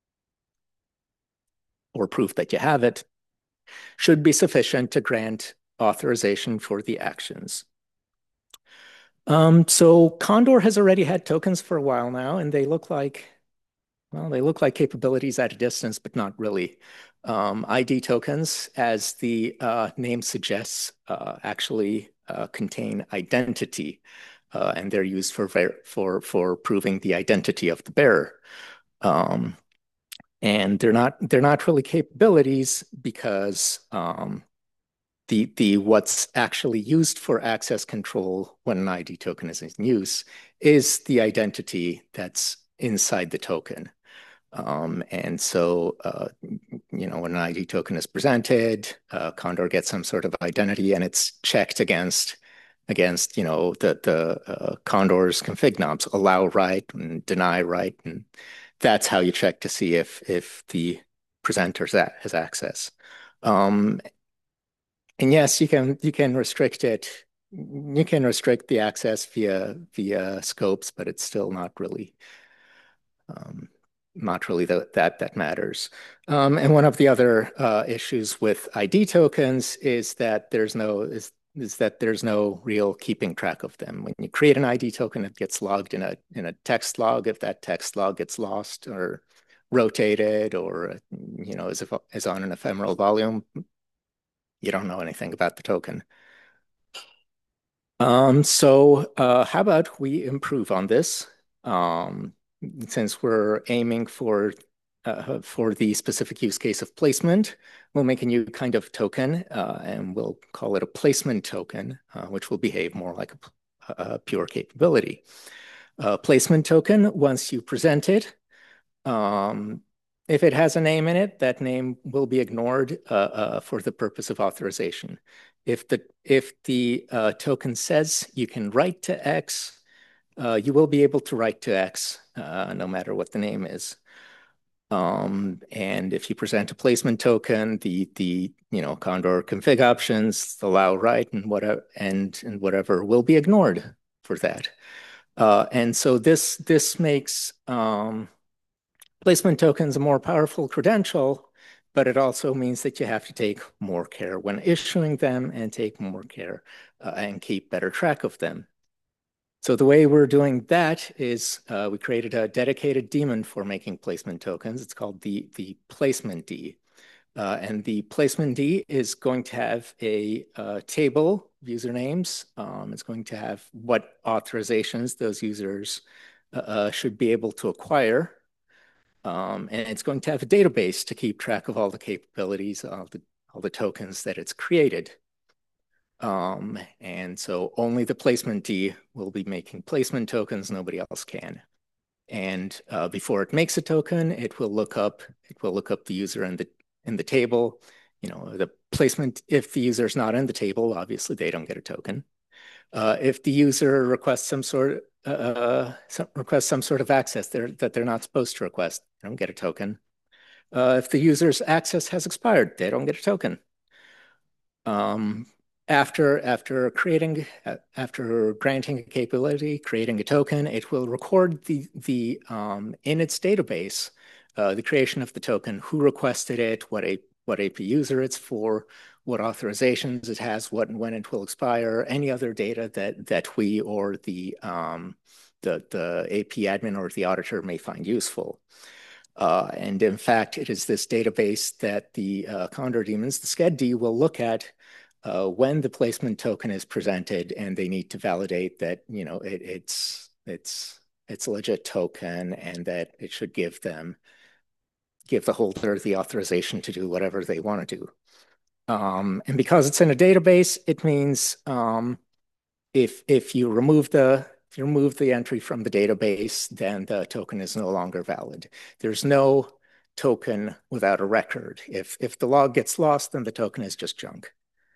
or proof that you have it should be sufficient to grant authorization for the actions. Um, so Condor has already had tokens for a while now, and they look like, well, they look like capabilities at a distance, but not really. Um, I D tokens, as the uh, name suggests, uh, actually uh, contain identity, uh, and they're used for for for proving the identity of the bearer. Um, and they're not they're not really capabilities because um, the the what's actually used for access control when an I D token is in use is the identity that's inside the token. Um, and so, uh, you know, when an I D token is presented, uh, Condor gets some sort of identity, and it's checked against against you know the the uh, Condor's config knobs, allow write and deny write, and that's how you check to see if if the presenter has access. Um, and yes, you can you can restrict it. You can restrict the access via via scopes, but it's still not really um, not really the, that that matters. Um, and one of the other uh, issues with I D tokens is that there's no is is that there's no real keeping track of them. When you create an I D token, it gets logged in a in a text log. If that text log gets lost or rotated, or you know is is on an ephemeral volume, you don't know anything about the token. Um, so uh, how about we improve on this? Um, since we're aiming for uh, for the specific use case of placement, we'll make a new kind of token, uh, and we'll call it a placement token, uh, which will behave more like a, a pure capability. A placement token, once you present it, um, if it has a name in it, that name will be ignored uh, uh, for the purpose of authorization. If the if the uh, token says you can write to X, uh, you will be able to write to X, uh, no matter what the name is. Um, and if you present a placement token, the the you know Condor config options, allow write, and whatever and and whatever will be ignored for that. Uh, and so this this makes um, placement tokens a more powerful credential, but it also means that you have to take more care when issuing them and take more care uh, and keep better track of them. So the way we're doing that is uh, we created a dedicated daemon for making placement tokens. It's called the, the placement D. Uh, and the placement D is going to have a uh, table of usernames. Um, it's going to have what authorizations those users uh, uh, should be able to acquire. Um, and it's going to have a database to keep track of all the capabilities, all the, all the tokens that it's created Um, and so only the placement D will be making placement tokens, nobody else can. And uh, before it makes a token, it will look up, it will look up the user in the in the table. You know, the placement, if the user is not in the table, obviously they don't get a token. Uh, if the user requests some sort uh, some, requests some sort of access they're, that they're not supposed to request, they don't get a token. Uh, if the user's access has expired, they don't get a token. Um, after after creating uh, after granting a capability, creating a token, it will record the the um, in its database uh, the creation of the token, who requested it, what a what A P user it's for, what authorizations it has, what and when it will expire, any other data that that we or the um, the the A P admin or the auditor may find useful. Uh, and in fact, it is this database that the uh, Condor daemons, the SCED-D, will look at uh, when the placement token is presented, and they need to validate that you know it, it's it's it's a legit token, and that it should give them give the holder the authorization to do whatever they want to do. Um, and because it's in a database, it means um, if if you remove the if you remove the entry from the database, then the token is no longer valid. There's no token without a record. If if the log gets lost, then the token is just junk.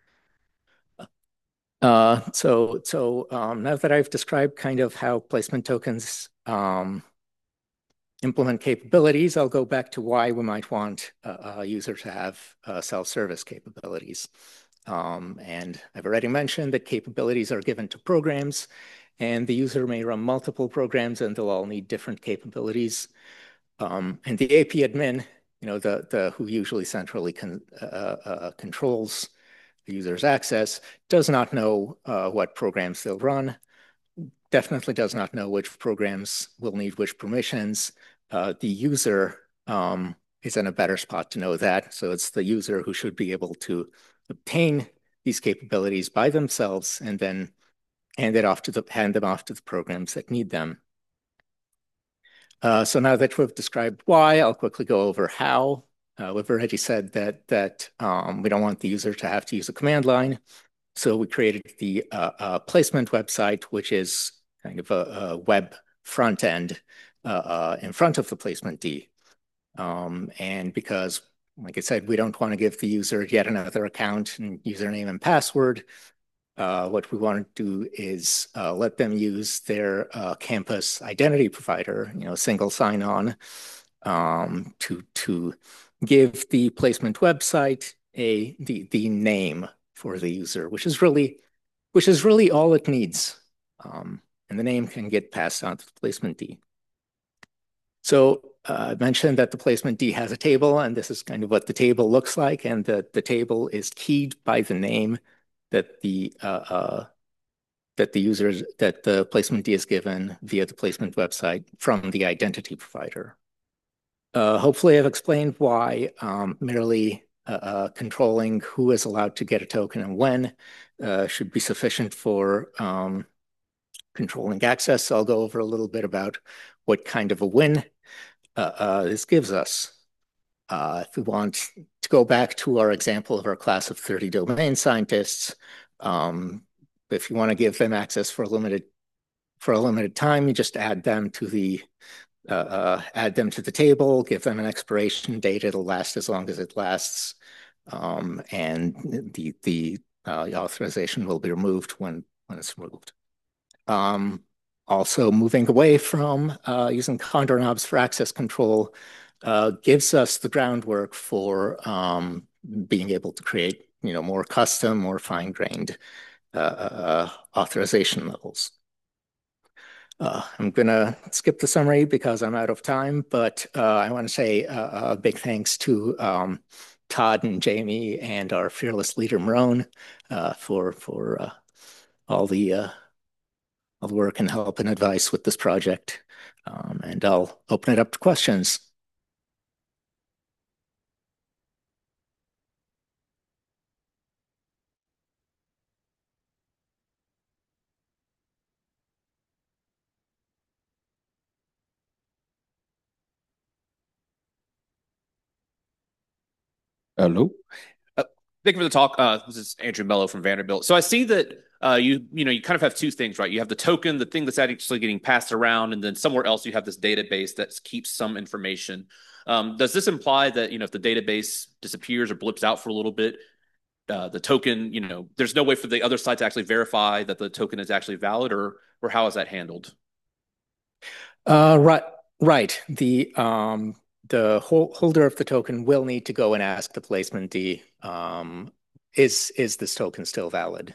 Uh, so so um, now that I've described kind of how placement tokens um, implement capabilities, I'll go back to why we might want a, a user to have uh, self-service capabilities. Um, and I've already mentioned that capabilities are given to programs, and the user may run multiple programs, and they'll all need different capabilities. Um, and the A P admin, you know, the the who usually centrally con, uh, uh, controls the user's access, does not know uh, what programs they'll run. Definitely does not know which programs will need which permissions. Uh, the user um, is in a better spot to know that. So it's the user who should be able to obtain these capabilities by themselves and then hand it off to the hand them off to the programs that need them. Uh, so now that we've described why, I'll quickly go over how. Uh, we've already said that that um, we don't want the user to have to use a command line. So we created the uh, uh, placement website, which is kind of a, a web front end uh, uh, in front of the placement D. Um, and because, like I said, we don't want to give the user yet another account and username and password, uh, what we want to do is uh, let them use their uh, campus identity provider, you know, single sign-on, um, to to give the placement website a the the name for the user, which is really which is really all it needs, um, and the name can get passed on to the placement D. So uh, I mentioned that the placement D has a table, and this is kind of what the table looks like, and the the table is keyed by the name that the uh, uh, that the users that the placement D is given via the placement website from the identity provider. Uh, hopefully, I've explained why um, merely uh, uh, controlling who is allowed to get a token and when uh, should be sufficient for um, controlling access. So I'll go over a little bit about what kind of a win uh, uh, this gives us. Uh, if we want to go back to our example of our class of thirty domain scientists, um, if you want to give them access for a limited for a limited time, you just add them to the uh, uh, add them to the table, give them an expiration date. It'll last as long as it lasts, um, and the the, uh, the authorization will be removed when when it's removed. Um, also, moving away from uh, using Condor knobs for access control uh, gives us the groundwork for um, being able to create, you know, more custom, more fine-grained uh, uh, authorization levels. Uh, I'm going to skip the summary because I'm out of time, but uh, I want to say uh, a big thanks to um, Todd and Jamie and our fearless leader, Marone, uh, for for uh, all the uh, all the work and help and advice with this project. Um, and I'll open it up to questions. Hello. Uh, Thank you for the talk. Uh, this is Andrew Mello from Vanderbilt. So I see that uh, you you know you kind of have two things, right? You have the token, the thing that's actually getting passed around, and then somewhere else you have this database that keeps some information. Um, does this imply that you know if the database disappears or blips out for a little bit, uh, the token, you know, there's no way for the other side to actually verify that the token is actually valid, or or how is that handled? Uh, right, right. The um, the hol holder of the token will need to go and ask the placement D, um, is is this token still valid?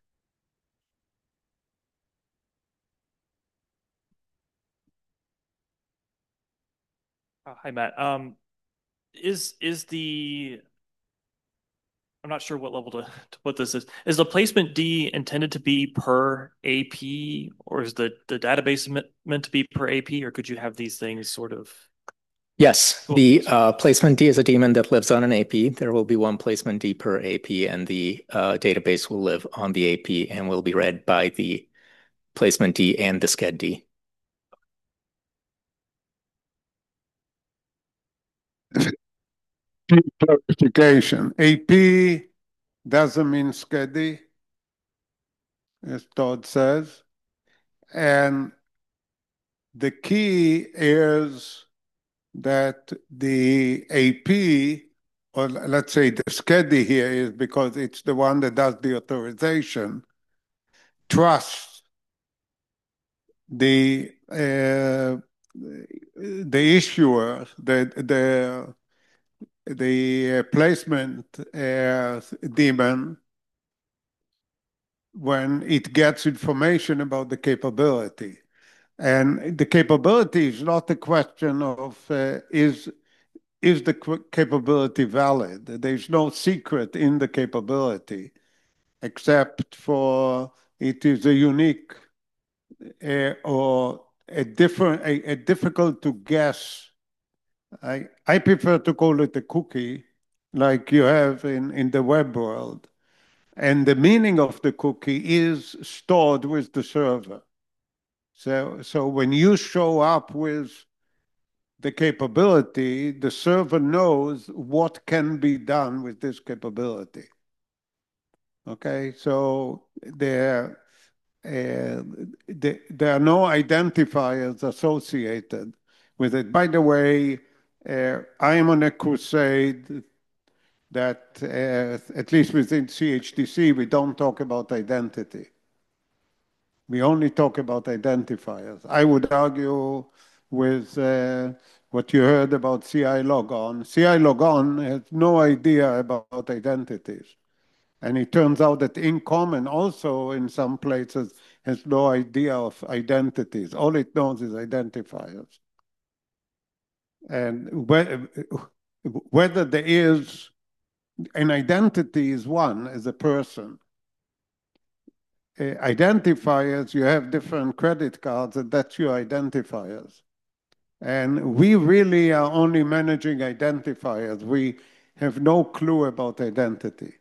Uh, hi, Matt. Um, is is the I'm not sure what level to, to put this is. Is the placement D intended to be per A P, or is the the database meant, meant to be per A P, or could you have these things sort of? Yes, the uh, placement D is a daemon that lives on an A P. There will be one placement D per A P, and the uh, database will live on the A P and will be read by the placement D and the sched D. Clarification. A P doesn't mean sched D, as Todd says. And the key is that the A P, or let's say the sched D here is because it's the one that does the authorization, trusts the uh, the issuer, the the the placement uh, daemon when it gets information about the capability. And the capability is not a question of uh, is is the capability valid? There's no secret in the capability, except for it is a unique uh, or a different, a, a difficult to guess. I, I prefer to call it a cookie, like you have in, in the web world. And the meaning of the cookie is stored with the server. So, so when you show up with the capability, the server knows what can be done with this capability. Okay, so there, uh, there, there are no identifiers associated with it. By the way, uh, I am on a crusade that, uh, at least within C H D C, we don't talk about identity. We only talk about identifiers. I would argue with uh, what you heard about C I logon. C I logon has no idea about identities. And it turns out that InCommon also in some places has no idea of identities. All it knows is identifiers. And whether there is an identity is one as a person. Uh, identifiers, you have different credit cards, and that's your identifiers. And we really are only managing identifiers. We have no clue about identity.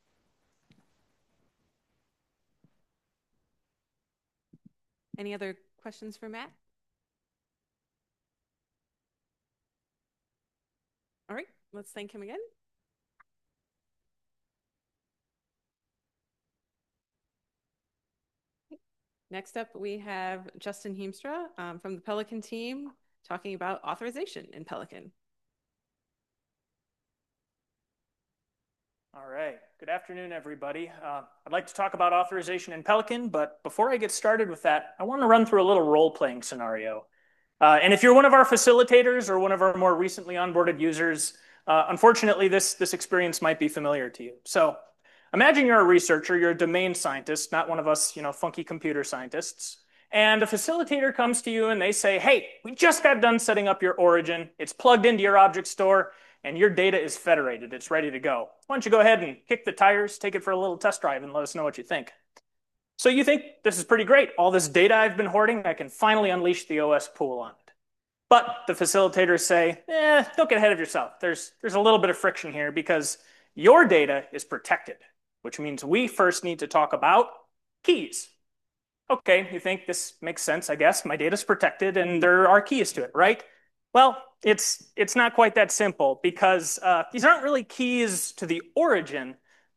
Any other questions for Matt? All right, let's thank him again. Next up, we have Justin Heemstra um, from the Pelican team talking about authorization in Pelican. All right. Good afternoon, everybody. Uh, I'd like to talk about authorization in Pelican, but before I get started with that, I want to run through a little role-playing scenario. Uh, and if you're one of our facilitators or one of our more recently onboarded users, uh, unfortunately, this, this experience might be familiar to you. So imagine you're a researcher, you're a domain scientist, not one of us, you know, funky computer scientists. And a facilitator comes to you and they say, hey, we just got done setting up your origin. It's plugged into your object store and your data is federated. It's ready to go. Why don't you go ahead and kick the tires, take it for a little test drive and let us know what you think. So you think this is pretty great. All this data I've been hoarding, I can finally unleash the O S pool on it. But the facilitators say, eh, don't get ahead of yourself. There's, there's a little bit of friction here because your data is protected, which means we first need to talk about keys. Okay, you think this makes sense, I guess. My data's protected and there are keys to it, right? Well, it's, it's not quite that simple because uh, these aren't really keys to the origin.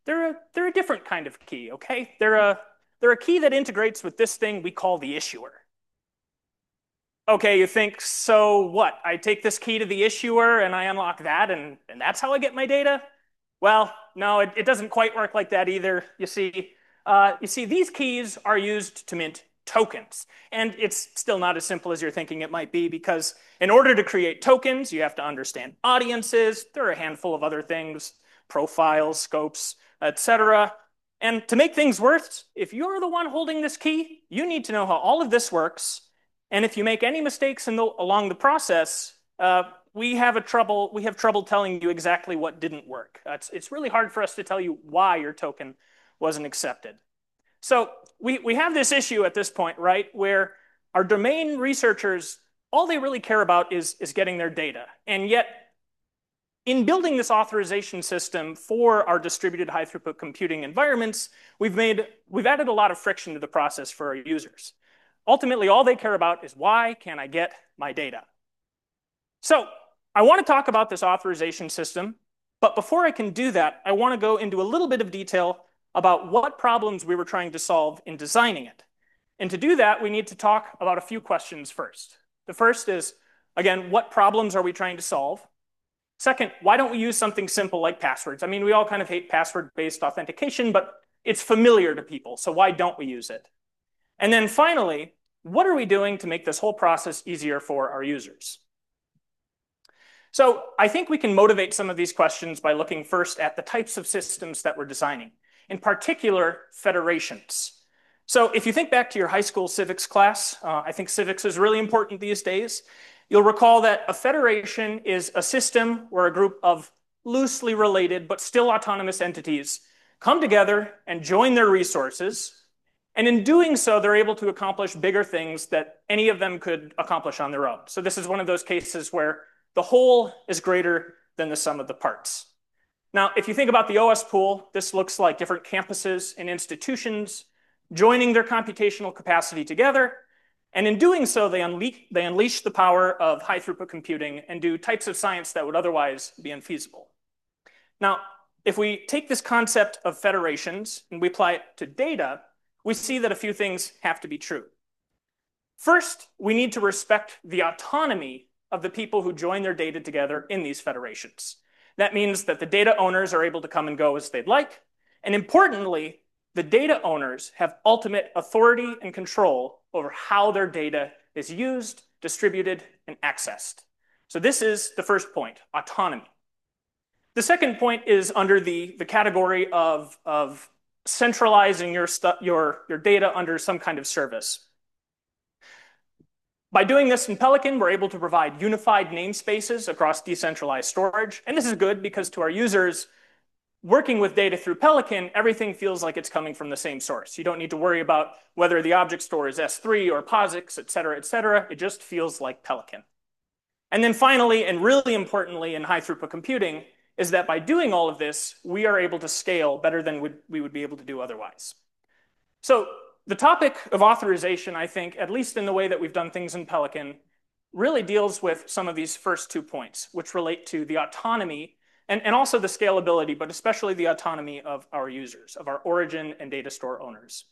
they're a, they're a different kind of key, okay? They're a, they're a key that integrates with this thing we call the issuer. Okay, you think, so what? I take this key to the issuer and I unlock that, and, and that's how I get my data? Well, no, it, it doesn't quite work like that either. You see, uh, you see, these keys are used to mint tokens. And it's still not as simple as you're thinking it might be, because in order to create tokens, you have to understand audiences. There are a handful of other things, profiles, scopes, et cetera. And to make things worse, if you're the one holding this key, you need to know how all of this works. And if you make any mistakes in the, along the process, uh, we have a trouble. We have trouble telling you exactly what didn't work. Uh, it's, it's really hard for us to tell you why your token wasn't accepted. So we, we have this issue at this point, right, where our domain researchers, all they really care about is, is getting their data. And yet, in building this authorization system for our distributed high throughput computing environments, we've made, we've added a lot of friction to the process for our users. Ultimately, all they care about is, why can I get my data? So I want to talk about this authorization system, but before I can do that, I want to go into a little bit of detail about what problems we were trying to solve in designing it. And to do that, we need to talk about a few questions first. The first is, again, what problems are we trying to solve? Second, why don't we use something simple like passwords? I mean, we all kind of hate password-based authentication, but it's familiar to people, so why don't we use it? And then finally, what are we doing to make this whole process easier for our users? So I think we can motivate some of these questions by looking first at the types of systems that we're designing, in particular, federations. So if you think back to your high school civics class, uh, I think civics is really important these days. You'll recall that a federation is a system where a group of loosely related but still autonomous entities come together and join their resources. And in doing so, they're able to accomplish bigger things that any of them could accomplish on their own. So this is one of those cases where the whole is greater than the sum of the parts. Now, if you think about the O S pool, this looks like different campuses and institutions joining their computational capacity together. And in doing so, they unleash, they unleash the power of high throughput computing and do types of science that would otherwise be unfeasible. Now, if we take this concept of federations and we apply it to data, we see that a few things have to be true. First, we need to respect the autonomy of the people who join their data together in these federations. That means that the data owners are able to come and go as they'd like. And importantly, the data owners have ultimate authority and control over how their data is used, distributed, and accessed. So this is the first point, autonomy. The second point is under the, the category of, of centralizing your, your, your data under some kind of service. By doing this in Pelican, we're able to provide unified namespaces across decentralized storage. And this is good because to our users, working with data through Pelican, everything feels like it's coming from the same source. You don't need to worry about whether the object store is S three or POSIX, et cetera, et cetera. It just feels like Pelican. And then finally, and really importantly in high throughput computing, is that by doing all of this, we are able to scale better than we would be able to do otherwise. So the topic of authorization, I think, at least in the way that we've done things in Pelican, really deals with some of these first two points, which relate to the autonomy and, and also the scalability, but especially the autonomy of our users, of our origin and data store owners.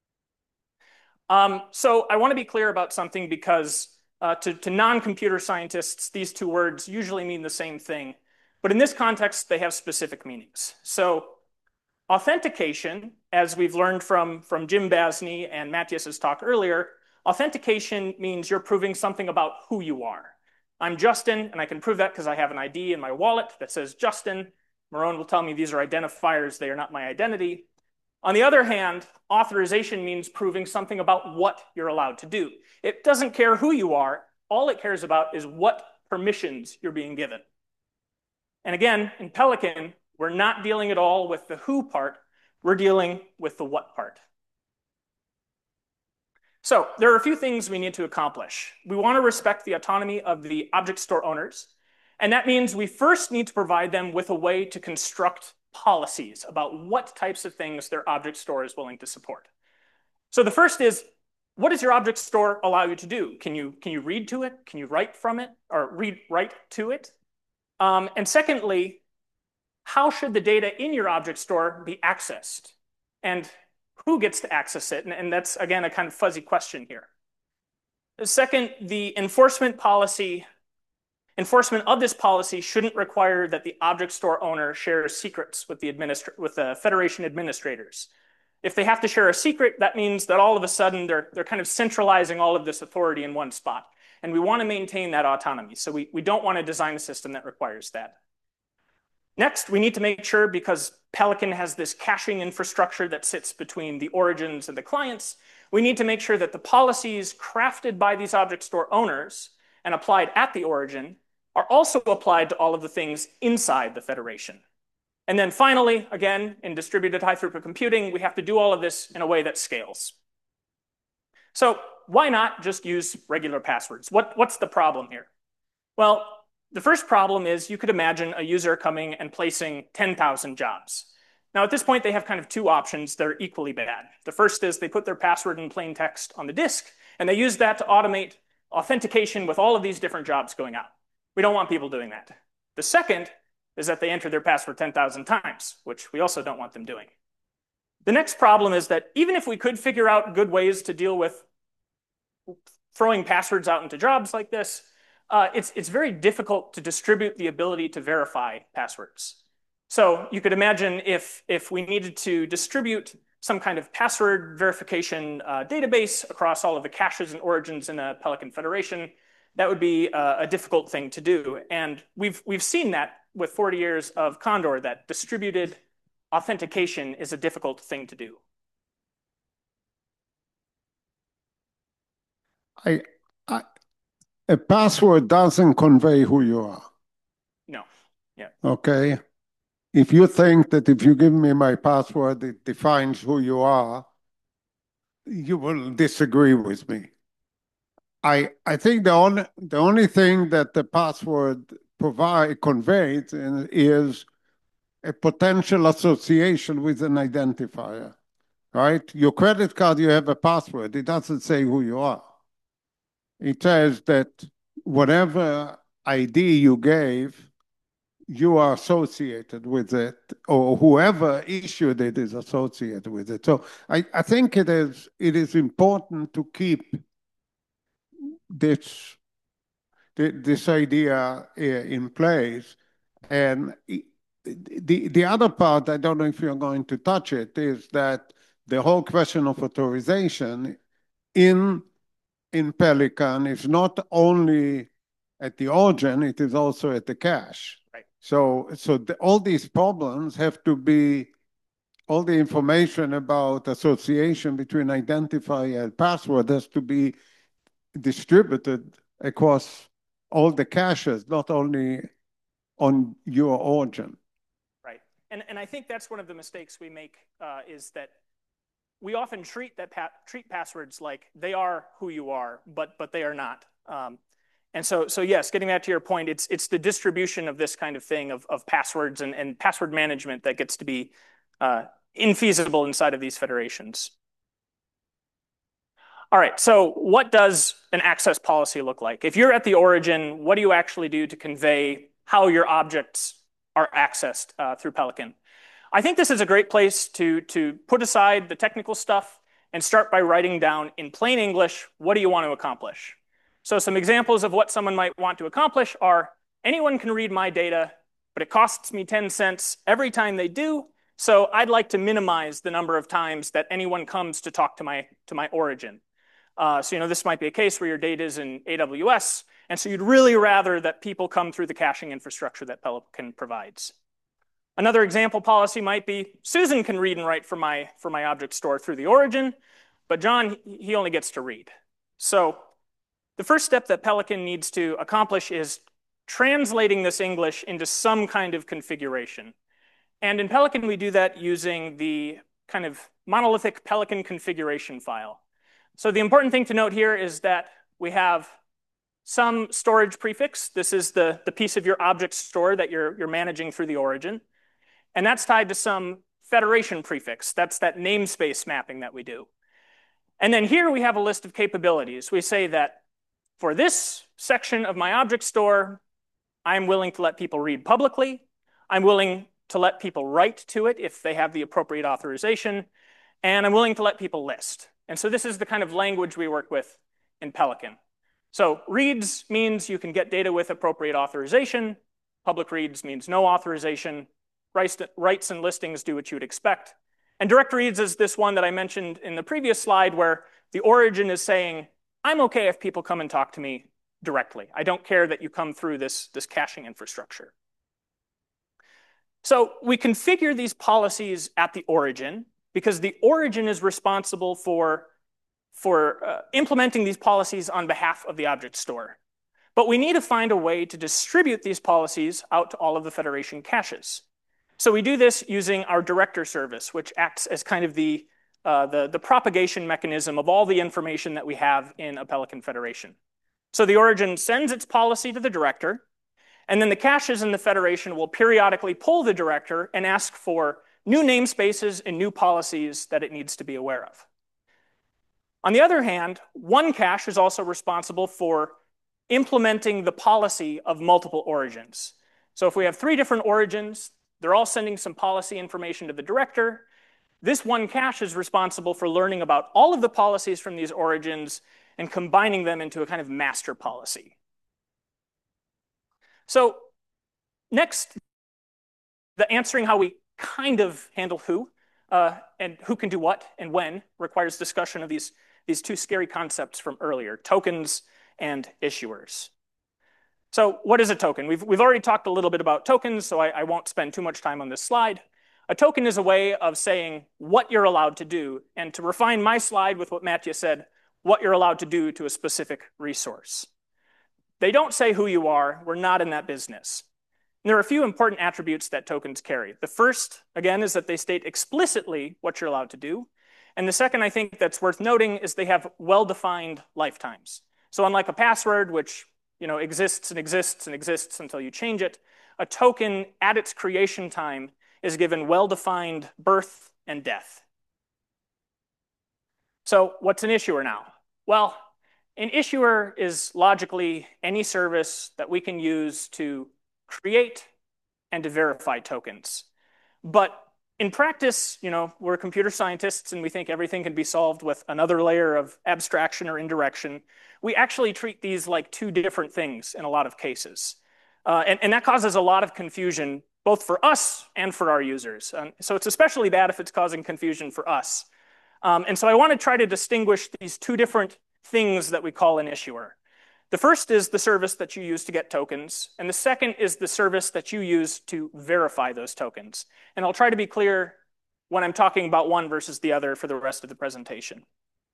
Um, so I want to be clear about something because uh, to, to non-computer scientists, these two words usually mean the same thing. But in this context, they have specific meanings. So authentication, as we've learned from, from Jim Basney and Matthias's talk earlier, authentication means you're proving something about who you are. I'm Justin, and I can prove that because I have an I D in my wallet that says Justin. Marone will tell me these are identifiers, they are not my identity. On the other hand, authorization means proving something about what you're allowed to do. It doesn't care who you are, all it cares about is what permissions you're being given. And again, in Pelican, we're not dealing at all with the who part, we're dealing with the what part. So there are a few things we need to accomplish. We want to respect the autonomy of the object store owners, and that means we first need to provide them with a way to construct policies about what types of things their object store is willing to support. So the first is, what does your object store allow you to do? Can you, can you read to it? Can you write from it or read write to it? Um, and secondly, how should the data in your object store be accessed? And who gets to access it? And, and that's, again, a kind of fuzzy question here. The second, the enforcement policy, enforcement of this policy shouldn't require that the object store owner shares secrets with the, administra with the Federation administrators. If they have to share a secret, that means that all of a sudden they're, they're kind of centralizing all of this authority in one spot. And we want to maintain that autonomy. So we, we don't want to design a system that requires that. Next, we need to make sure, because Pelican has this caching infrastructure that sits between the origins and the clients, we need to make sure that the policies crafted by these object store owners and applied at the origin are also applied to all of the things inside the federation. And then finally, again, in distributed high throughput computing, we have to do all of this in a way that scales. So why not just use regular passwords? What, what's the problem here? Well, the first problem is you could imagine a user coming and placing ten thousand jobs. Now, at this point, they have kind of two options that are equally bad. The first is they put their password in plain text on the disk, and they use that to automate authentication with all of these different jobs going out. We don't want people doing that. The second is that they enter their password ten thousand times, which we also don't want them doing. The next problem is that even if we could figure out good ways to deal with throwing passwords out into jobs like this, uh, it's, it's very difficult to distribute the ability to verify passwords. So you could imagine if, if we needed to distribute some kind of password verification uh, database across all of the caches and origins in a Pelican Federation, that would be a, a difficult thing to do. And we've, we've seen that with forty years of Condor, that distributed authentication is a difficult thing to do. I, I, a password doesn't convey who you are. No. Yeah. Okay. If you think that if you give me my password, it defines who you are, you will disagree with me. I, I think the only, the only thing that the password provide, conveys is a potential association with an identifier, right? Your credit card, you have a password. It doesn't say who you are. It says that whatever I D you gave, you are associated with it, or whoever issued it is associated with it. So I, I think it is, it is important to keep this, this idea in place. And the, the other part, I don't know if you're going to touch it, is that the whole question of authorization in, in Pelican is not only at the origin, it is also at the cache. Right. So, so the, all these problems have to be, all the information about association between identifier and password has to be distributed across all the caches, not only on your origin. Right. And, and I think that's one of the mistakes we make uh, is that we often treat that pa treat passwords like they are who you are, but but they are not. Um, and so so yes, getting back to your point, it's it's the distribution of this kind of thing of of passwords and, and password management that gets to be uh, infeasible inside of these federations. All right, so what does an access policy look like? If you're at the origin, what do you actually do to convey how your objects are accessed uh, through Pelican? I think this is a great place to, to put aside the technical stuff and start by writing down in plain English, what do you want to accomplish? So some examples of what someone might want to accomplish are, anyone can read my data, but it costs me ten cents every time they do, so I'd like to minimize the number of times that anyone comes to talk to my, to my origin. Uh, so, you know, this might be a case where your data is in A W S, and so you'd really rather that people come through the caching infrastructure that Pelican provides. Another example policy might be, Susan can read and write for my, for my object store through the origin, but John, he only gets to read. So the first step that Pelican needs to accomplish is translating this English into some kind of configuration. And in Pelican, we do that using the kind of monolithic Pelican configuration file. So the important thing to note here is that we have some storage prefix. This is the, the piece of your object store that you're, you're managing through the origin. And that's tied to some federation prefix. That's that namespace mapping that we do. And then here we have a list of capabilities. We say that for this section of my object store, I'm willing to let people read publicly. I'm willing to let people write to it if they have the appropriate authorization, and I'm willing to let people list. And so this is the kind of language we work with in Pelican. So reads means you can get data with appropriate authorization. Public reads means no authorization. Writes and listings do what you would expect. And direct reads is this one that I mentioned in the previous slide where the origin is saying, I'm okay if people come and talk to me directly. I don't care that you come through this, this caching infrastructure. So we configure these policies at the origin because the origin is responsible for, for uh, implementing these policies on behalf of the object store. But we need to find a way to distribute these policies out to all of the Federation caches. So we do this using our director service, which acts as kind of the, uh, the, the propagation mechanism of all the information that we have in a Pelican Federation. So the origin sends its policy to the director, and then the caches in the Federation will periodically pull the director and ask for new namespaces and new policies that it needs to be aware of. On the other hand, one cache is also responsible for implementing the policy of multiple origins. So if we have three different origins, they're all sending some policy information to the director. This one cache is responsible for learning about all of the policies from these origins and combining them into a kind of master policy. So next, the answering how we kind of handle who uh, and who can do what and when requires discussion of these, these two scary concepts from earlier, tokens and issuers. So what is a token? We've, we've already talked a little bit about tokens, so I, I won't spend too much time on this slide. A token is a way of saying what you're allowed to do, and to refine my slide with what Mattia said, what you're allowed to do to a specific resource. They don't say who you are. We're not in that business. And there are a few important attributes that tokens carry. The first, again, is that they state explicitly what you're allowed to do. And the second, I think that's worth noting, is they have well-defined lifetimes. So unlike a password, which you know, exists and exists and exists until you change it, a token at its creation time is given well-defined birth and death. So what's an issuer now? Well, an issuer is logically any service that we can use to create and to verify tokens. But in practice, you know, we're computer scientists and we think everything can be solved with another layer of abstraction or indirection. We actually treat these like two different things in a lot of cases. Uh, and, and that causes a lot of confusion, both for us and for our users. Um, so it's especially bad if it's causing confusion for us. Um, and so I want to try to distinguish these two different things that we call an issuer. The first is the service that you use to get tokens, and the second is the service that you use to verify those tokens. And I'll try to be clear when I'm talking about one versus the other for the rest of the presentation.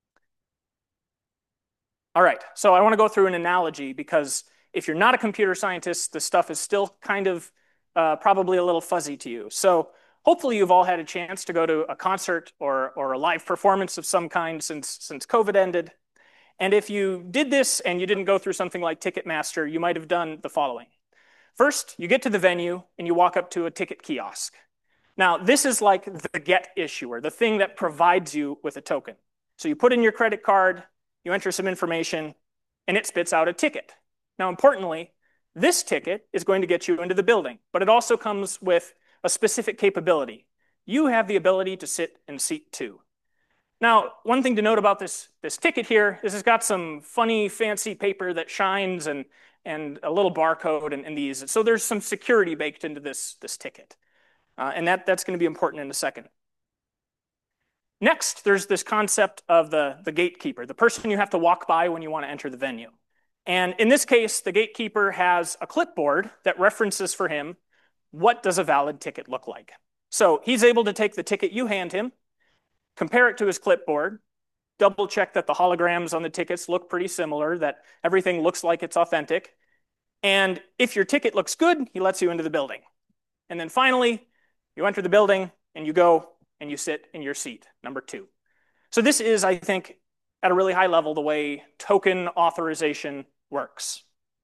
All right, so I want to go through an analogy because if you're not a computer scientist, this stuff is still kind of uh, probably a little fuzzy to you. So hopefully you've all had a chance to go to a concert or, or a live performance of some kind since, since COVID ended. And if you did this and you didn't go through something like Ticketmaster, you might have done the following. First, you get to the venue and you walk up to a ticket kiosk. Now, this is like the get issuer, the thing that provides you with a token. So you put in your credit card, you enter some information, and it spits out a ticket. Now, importantly, this ticket is going to get you into the building, but it also comes with a specific capability. You have the ability to sit in seat two. Now, one thing to note about this, this ticket here is it's got some funny, fancy paper that shines and, and a little barcode and, and these. So there's some security baked into this, this ticket. Uh, and that, that's going to be important in a second. Next, there's this concept of the, the gatekeeper, the person you have to walk by when you want to enter the venue. And in this case, the gatekeeper has a clipboard that references for him what does a valid ticket look like. So he's able to take the ticket you hand him, compare it to his clipboard, double check that the holograms on the tickets look pretty similar, that everything looks like it's authentic. And if your ticket looks good, he lets you into the building. And then finally, you enter the building and you go and you sit in your seat, number two. So this is, I think, at a really high level, the way token authorization works.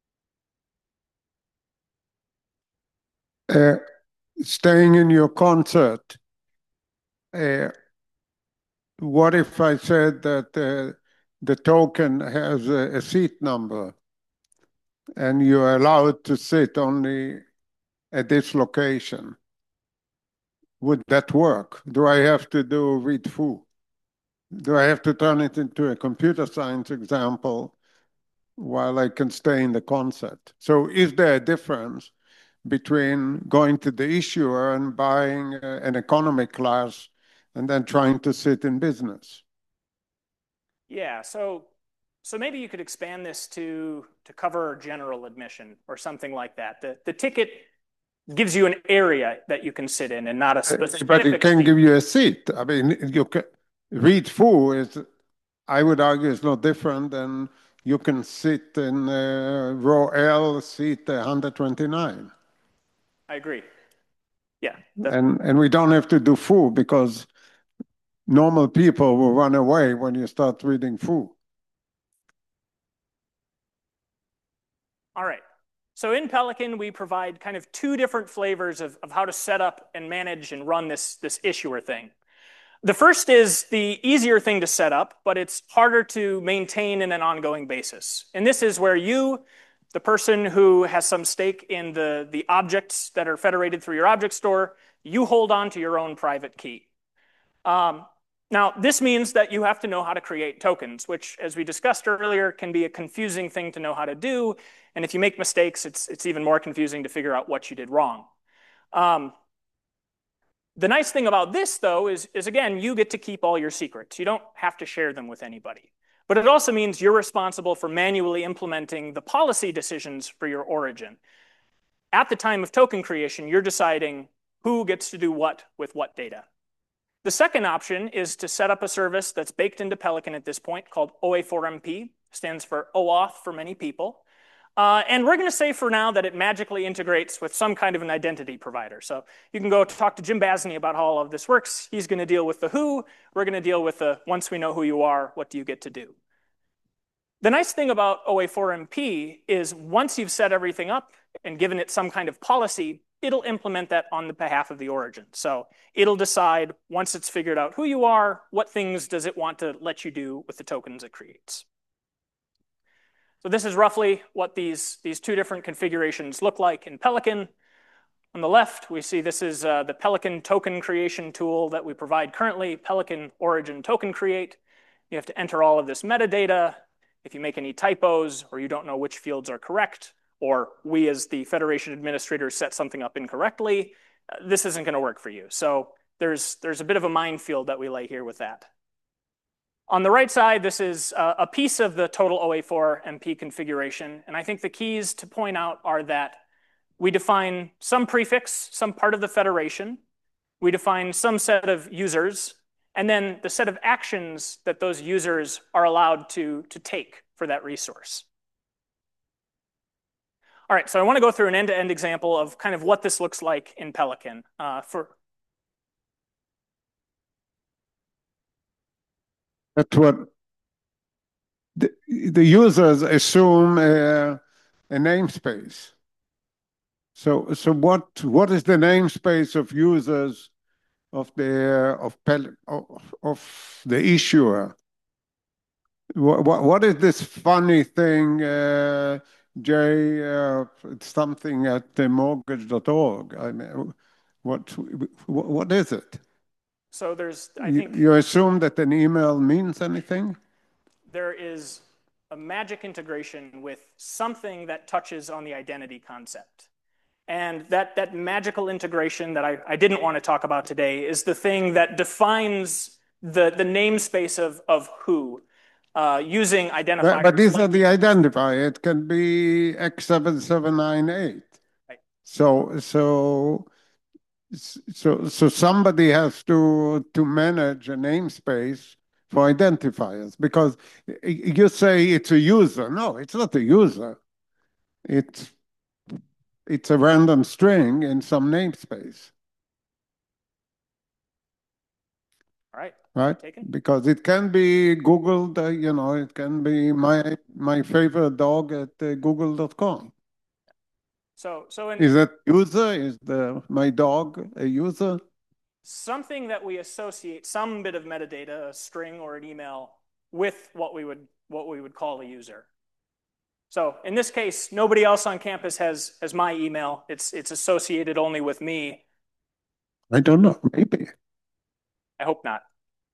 Uh, staying in your concert, uh, what if I said that uh, the token has a, a seat number and you're allowed to sit only at this location? would that work? Do I have to do read foo? Do I have to turn it into a computer science example while I can stay in the concept? So is there a difference between going to the issuer and buying uh, an economy class and then trying to sit in business? Yeah, so so maybe you could expand this to to cover general admission or something like that. The the ticket gives you an area that you can sit in and not a specific. But it can seat. give you a seat. I mean, you can read foo is, I would argue, is no different than you can sit in uh, row L, seat one hundred twenty-nine. I agree. Yeah. And and we don't have to do foo because normal people will run away when you start reading foo. All right. So in Pelican, we provide kind of two different flavors of, of how to set up and manage and run this, this issuer thing. The first is the easier thing to set up, but it's harder to maintain in an ongoing basis. And this is where you, the person who has some stake in the, the objects that are federated through your object store, you hold on to your own private key. Um, now, this means that you have to know how to create tokens, which, as we discussed earlier, can be a confusing thing to know how to do. And if you make mistakes, it's, it's even more confusing to figure out what you did wrong. Um, the nice thing about this, though, is, is, again, you get to keep all your secrets. You don't have to share them with anybody. But it also means you're responsible for manually implementing the policy decisions for your origin. At the time of token creation, you're deciding who gets to do what with what data. The second option is to set up a service that's baked into Pelican at this point called O A four M P, stands for OAuth for many people. Uh, and we're going to say for now that it magically integrates with some kind of an identity provider. So you can go talk to Jim Basney about how all of this works. He's going to deal with the who. We're going to deal with the once we know who you are, what do you get to do? The nice thing about O A four M P is once you've set everything up and given it some kind of policy, it'll implement that on the behalf of the origin. So it'll decide, once it's figured out who you are, what things does it want to let you do with the tokens it creates. So this is roughly what these, these two different configurations look like in Pelican. On the left, we see this is uh, the Pelican token creation tool that we provide currently, Pelican Origin Token Create. You have to enter all of this metadata. If you make any typos or you don't know which fields are correct, or we as the Federation administrator set something up incorrectly, uh, this isn't going to work for you. So there's, there's a bit of a minefield that we lay here with that. On the right side, this is uh, a piece of the total O A four M P configuration. And I think the keys to point out are that we define some prefix, some part of the federation. We define some set of users, and then the set of actions that those users are allowed to, to take for that resource. All right, so I want to go through an end-to-end example of kind of what this looks like in Pelican. Uh, for That's what the, the users assume a, a namespace. So, so what what is the namespace of users of the of of, of the issuer? What, what what is this funny thing? Uh, Jay, uh, something at the mortgage dot org. I mean, what, what, what is it? So there's, I you, think... You assume that an email means anything? There is a magic integration with something that touches on the identity concept. And that, that magical integration that I, I didn't want to talk about today is the thing that defines the, the namespace of, of who. Uh, using identifiers. But, but these are the identifier. It can be X seven seven nine eight. Right. So so so so somebody has to to manage a namespace for identifiers, because you say it's a user. No, it's not a user. It's it's a random string in some namespace. All right. Right? Taken? Because it can be Googled, uh, you know, it can be my my favorite dog at uh, google dot com. So, so in, is that user? Is the my dog a user? Something that we associate some bit of metadata, a string or an email, with what we would what we would call a user. So in this case, nobody else on campus has has my email. It's it's associated only with me. I don't know, maybe. I hope not.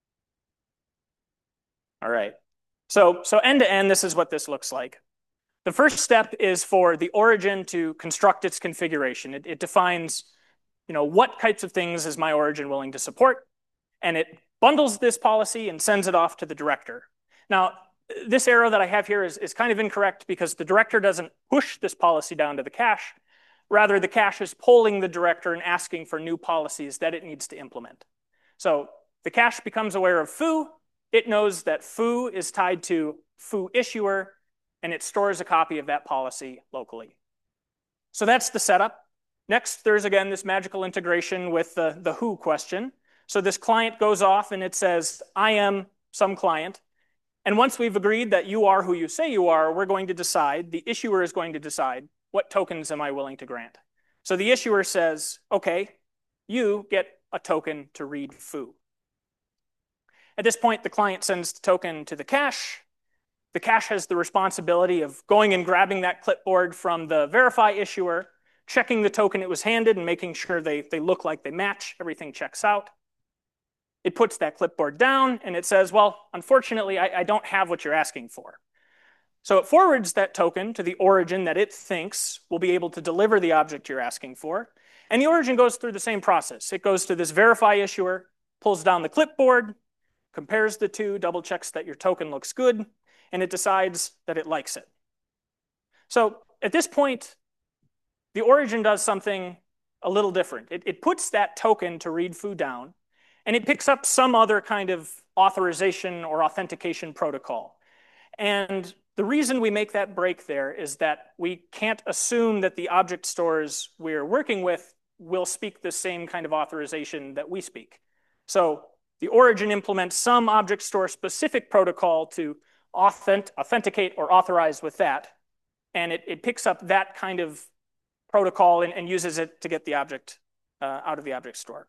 All right. So, so end to end, this is what this looks like. The first step is for the origin to construct its configuration. It, it defines, you know, what types of things is my origin willing to support, and it bundles this policy and sends it off to the director. Now, this arrow that I have here is, is kind of incorrect because the director doesn't push this policy down to the cache. Rather, the cache is polling the director and asking for new policies that it needs to implement. So the cache becomes aware of foo. It knows that foo is tied to foo issuer, and it stores a copy of that policy locally. So that's the setup. Next, there's again this magical integration with the, the who question. So this client goes off and it says, I am some client. And once we've agreed that you are who you say you are, we're going to decide, the issuer is going to decide, what tokens am I willing to grant? So the issuer says, okay, you get a token to read foo. At this point, the client sends the token to the cache. The cache has the responsibility of going and grabbing that clipboard from the verify issuer, checking the token it was handed and making sure they, they look like they match, everything checks out. It puts that clipboard down and it says, well, unfortunately, I, I don't have what you're asking for. So it forwards that token to the origin that it thinks will be able to deliver the object you're asking for. And the origin goes through the same process. It goes to this verify issuer, pulls down the clipboard, compares the two, double checks that your token looks good, and it decides that it likes it. So at this point, the origin does something a little different. It, it puts that token to read foo down, and it picks up some other kind of authorization or authentication protocol. And the reason we make that break there is that we can't assume that the object stores we're working with will speak the same kind of authorization that we speak. So the origin implements some object store specific protocol to authent authenticate or authorize with that. And it, it picks up that kind of protocol and, and uses it to get the object uh, out of the object store.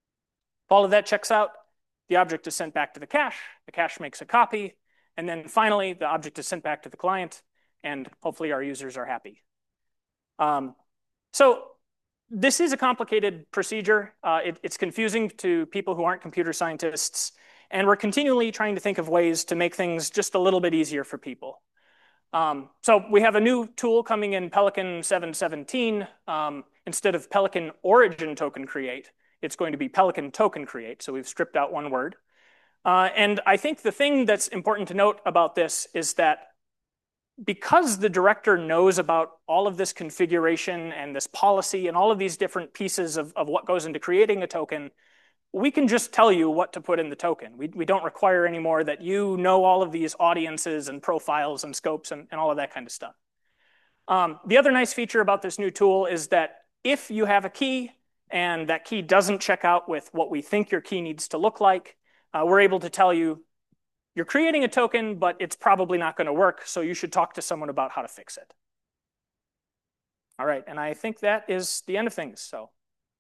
If all of that checks out, the object is sent back to the cache. The cache makes a copy. And then finally, the object is sent back to the client. And hopefully our users are happy. Um, so this is a complicated procedure. Uh, it, it's confusing to people who aren't computer scientists. And we're continually trying to think of ways to make things just a little bit easier for people. Um, so we have a new tool coming in Pelican seven seventeen. Um, instead of Pelican origin token create, it's going to be Pelican token create. So we've stripped out one word. Uh, and I think the thing that's important to note about this is that because the director knows about all of this configuration and this policy and all of these different pieces of, of what goes into creating a token, we can just tell you what to put in the token. We, we don't require anymore that you know all of these audiences and profiles and scopes and, and all of that kind of stuff. Um, the other nice feature about this new tool is that if you have a key and that key doesn't check out with what we think your key needs to look like, uh, we're able to tell you, you're creating a token, but it's probably not going to work, so you should talk to someone about how to fix it. All right, and I think that is the end of things. So.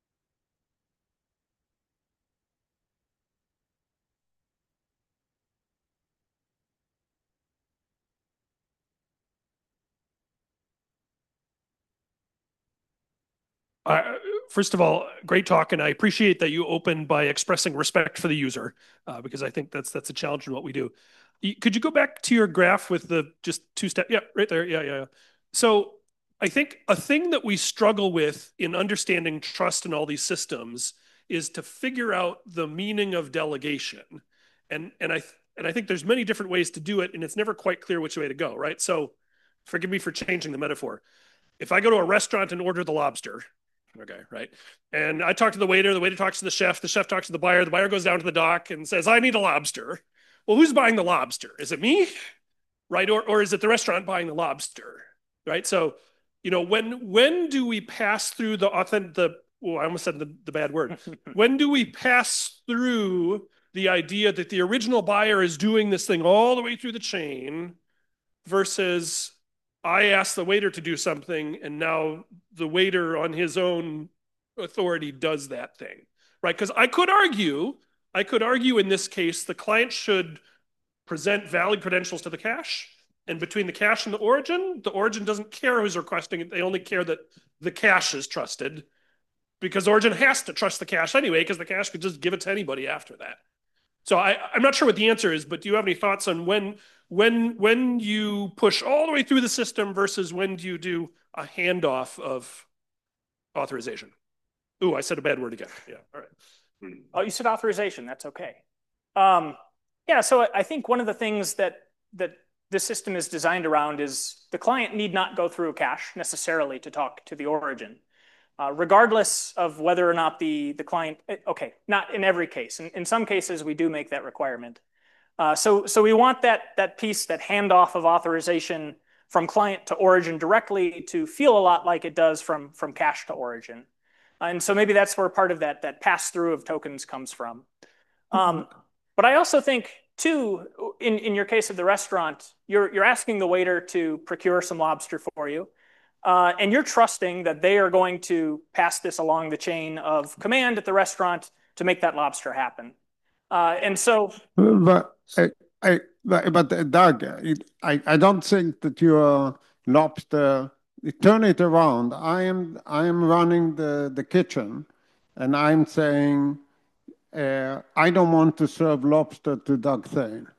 Uh, first of all, great talk, and I appreciate that you opened by expressing respect for the user, uh, because I think that's that's a challenge in what we do. Could you go back to your graph with the just two step? Yeah, right there. Yeah, yeah, yeah. So I think a thing that we struggle with in understanding trust in all these systems is to figure out the meaning of delegation, and and I and I think there's many different ways to do it, and it's never quite clear which way to go. Right. So forgive me for changing the metaphor. If I go to a restaurant and order the lobster. Okay, right. And I talk to the waiter, the waiter talks to the chef, the chef talks to the buyer, the buyer goes down to the dock and says, I need a lobster. Well, who's buying the lobster? Is it me? Right? Or, or is it the restaurant buying the lobster? Right? So, you know, when when do we pass through the authentic, the, oh, I almost said the, the bad word. When do we pass through the idea that the original buyer is doing this thing all the way through the chain versus I asked the waiter to do something, and now the waiter on his own authority does that thing, right? Because I could argue, I could argue in this case, the client should present valid credentials to the cache, and between the cache and the origin, the origin doesn't care who's requesting it. They only care that the cache is trusted. because Origin has to trust the cache anyway, because the cache could just give it to anybody after that. So I, I'm not sure what the answer is, but do you have any thoughts on when when when you push all the way through the system versus when do you do a handoff of authorization? Ooh, I said a bad word again. Yeah, all right. Oh, you said authorization. That's okay. Um, yeah, so I think one of the things that that the system is designed around is the client need not go through a cache necessarily to talk to the origin. Uh, regardless of whether or not the, the client, okay, not in every case. In, in some cases, we do make that requirement. Uh, so, so we want that, that piece, that handoff of authorization from client to origin directly to feel a lot like it does from, from cache to origin. Uh, and so maybe that's where part of that, that pass-through of tokens comes from. Um, but I also think, too, in, in your case of the restaurant, you're, you're asking the waiter to procure some lobster for you. Uh, and you're trusting that they are going to pass this along the chain of command at the restaurant to make that lobster happen. Uh, and so, but I, I but, but Doug, it, I I don't think that your lobster. Turn it around. I am I am running the the kitchen, and I'm saying uh, I don't want to serve lobster to Doug Thane.